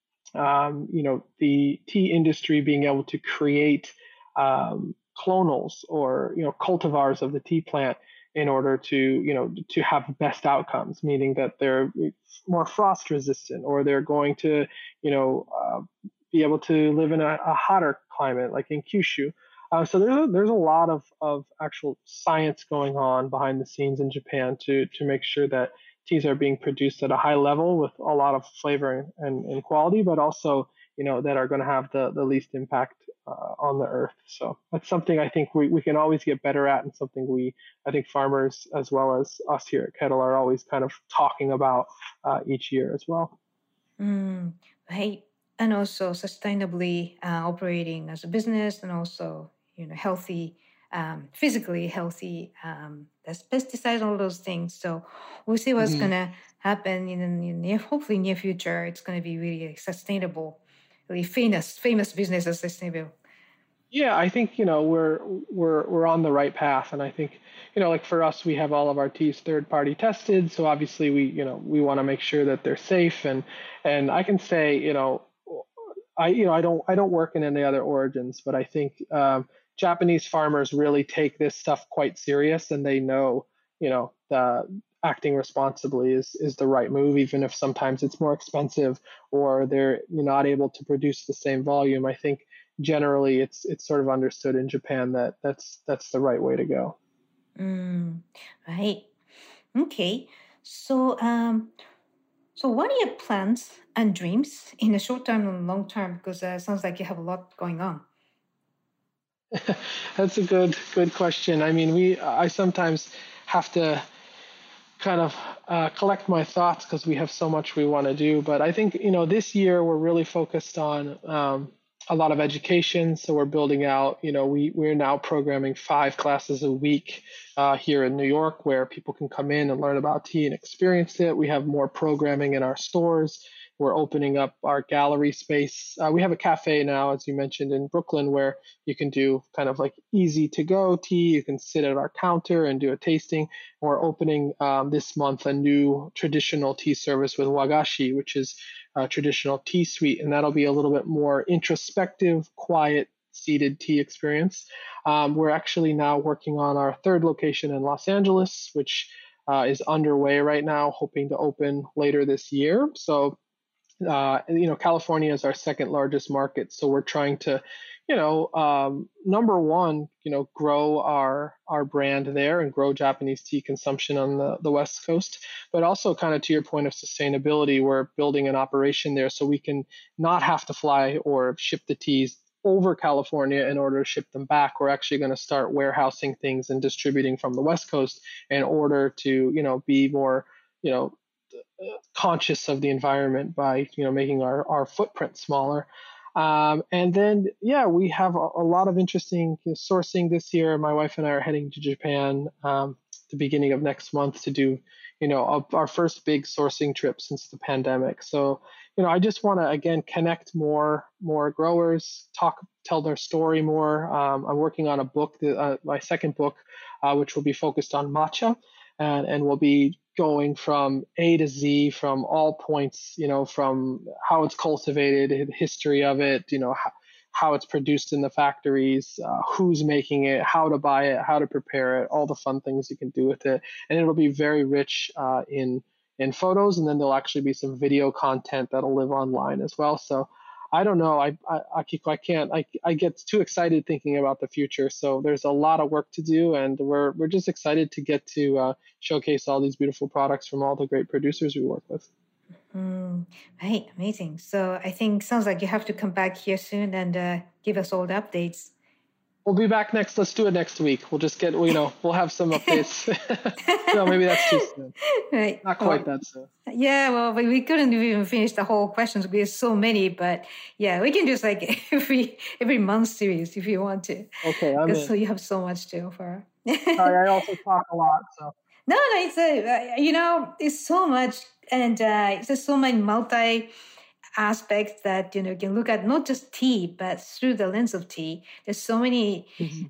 the tea industry being able to create clonals or cultivars of the tea plant in order to to have best outcomes, meaning that they're more frost resistant, or they're going to be able to live in a hotter climate like in Kyushu. So there's a lot of actual science going on behind the scenes in Japan to make sure that teas are being produced at a high level with a lot of flavor and quality, but also that are going to have the least impact on the earth. So that's something I think we can always get better at, and something I think farmers as well as us here at Kettle are always kind of talking about each year as well. Mm, right. And also sustainably operating as a business, and also, healthy, physically healthy, less pesticides, all those things. So we'll see what's Mhm. going to happen in the hopefully near future. It's going to be really sustainable, really famous business as sustainable. Yeah, I think we're on the right path, and I think like for us, we have all of our teas third party tested, so obviously we want to make sure that they're safe, and I can say I don't work in any other origins, but I think Japanese farmers really take this stuff quite serious, and they know the acting responsibly is the right move, even if sometimes it's more expensive or they're not able to produce the same volume. I think generally it's sort of understood in Japan that that's the right way to go. Mm, right. Okay. So what are your plans and dreams in the short term and long term? Because it sounds like you have a lot going on. That's a good question. I mean, I sometimes have to kind of collect my thoughts because we have so much we want to do. But I think this year we're really focused on a lot of education. So we're building out. We're now programming 5 classes a week here in New York, where people can come in and learn about tea and experience it. We have more programming in our stores. we're opening up our gallery space. We have a cafe now, as you mentioned, in Brooklyn, where you can do kind of like easy to go tea. You can sit at our counter and do a tasting. We're opening this month a new traditional tea service with wagashi, which is a traditional tea suite, and that'll be a little bit more introspective, quiet, seated tea experience. We're actually now working on our third location in Los Angeles, which is underway right now, hoping to open later this year. So, California is our second largest market. So we're trying to, number one, grow our brand there and grow Japanese tea consumption on the West Coast. But also kind of to your point of sustainability, we're building an operation there so we can not have to fly or ship the teas over California in order to ship them back. We're actually going to start warehousing things and distributing from the West Coast in order to, be more, conscious of the environment by, making our footprint smaller. And then, we have a lot of interesting sourcing this year. My wife and I are heading to Japan the beginning of next month to do, our first big sourcing trip since the pandemic. So, I just want to, again, connect more growers, tell their story more. I'm working on a book, my second book, which will be focused on matcha, and will be going from A to Z, from all points, from how it's cultivated, the history of it, how it's produced in the factories, who's making it, how to buy it, how to prepare it, all the fun things you can do with it. And it'll be very rich in photos, and then there'll actually be some video content that'll live online as well. So I don't know, Akiko, I get too excited thinking about the future. So there's a lot of work to do, and we're just excited to get to showcase all these beautiful products from all the great producers we work with. Right, amazing. So I think sounds like you have to come back here soon and give us all the updates. We'll be back let's do it next week. We'll just get, we'll have some updates. No, maybe that's too soon. Right. Not quite that soon. Yeah, well, we couldn't even finish the whole questions. We have so many, but yeah, we can just like every month series if you want to. Okay, I'm in. So you have so much to offer. Sorry, I also talk a lot, so. No, it's it's so much, and it's just so many multi aspects that you can look at, not just tea but through the lens of tea. There's so many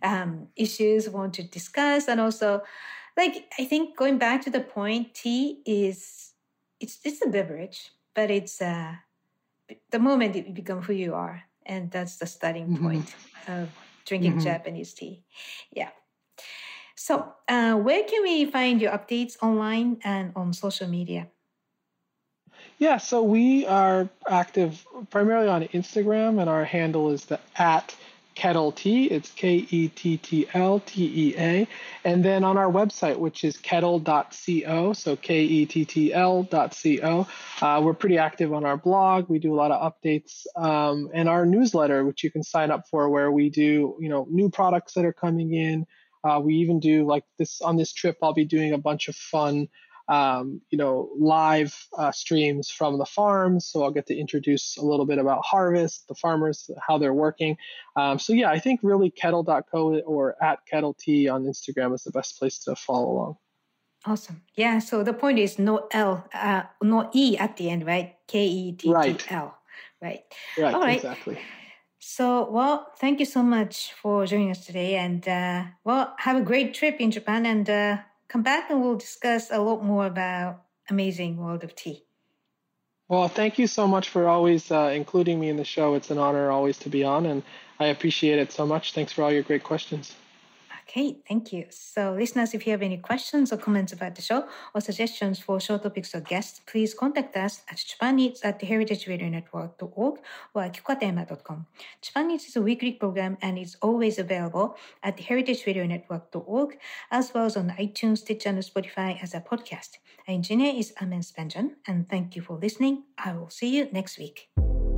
issues I want to discuss, and also I think going back to the point, tea is it's a beverage, but it's the moment it becomes who you are, and that's the starting point of drinking Japanese tea. Yeah. So where can we find your updates online and on social media? Yeah, so we are active primarily on Instagram, and our handle is @KettleTea. It's KETTLTEA. And then on our website, which is kettle.co, so KETTL.co. We're pretty active on our blog. We do a lot of updates, and our newsletter, which you can sign up for, where we do new products that are coming in. We even do on this trip, I'll be doing a bunch of fun live streams from the farms. So I'll get to introduce a little bit about harvest, the farmers, how they're working. I think really kettle.co or @KettleTea on Instagram is the best place to follow along. Awesome. Yeah. So the point is no L, no E at the end, right? KETTL. Right. Right. All right. Exactly. So, thank you so much for joining us today, and have a great trip in Japan, and come back and we'll discuss a lot more about amazing world of tea. Well, thank you so much for always including me in the show. It's an honor always to be on, and I appreciate it so much. Thanks for all your great questions. Okay, thank you. So listeners, if you have any questions or comments about the show or suggestions for show topics or guests, please contact us at japaneats@heritageradionetwork.org or at kikatema.com. Japan Eats is a weekly program and is always available at heritageradionetwork.org, as well as on iTunes, Stitcher, and Spotify as a podcast. Our engineer is Amen Spanjan, and thank you for listening. I will see you next week.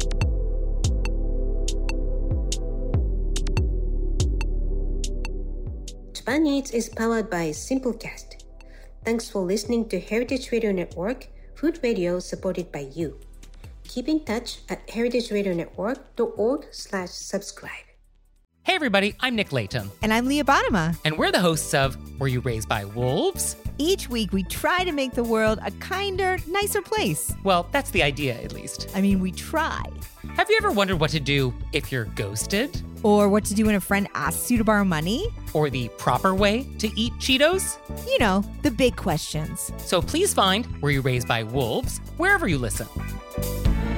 Japan Eats is powered by Simplecast. Thanks for listening to Heritage Radio Network, food radio supported by you. Keep in touch at heritageradionetwork.org/subscribe. Hey everybody, I'm Nick Latham. And I'm Leah Bottima. And we're the hosts of Were You Raised by Wolves? Each week we try to make the world a kinder, nicer place. Well, that's the idea, at least. I mean, we try. Have you ever wondered what to do if you're ghosted? Or what to do when a friend asks you to borrow money? Or the proper way to eat Cheetos? You know, the big questions. So please find Were You Raised by Wolves wherever you listen.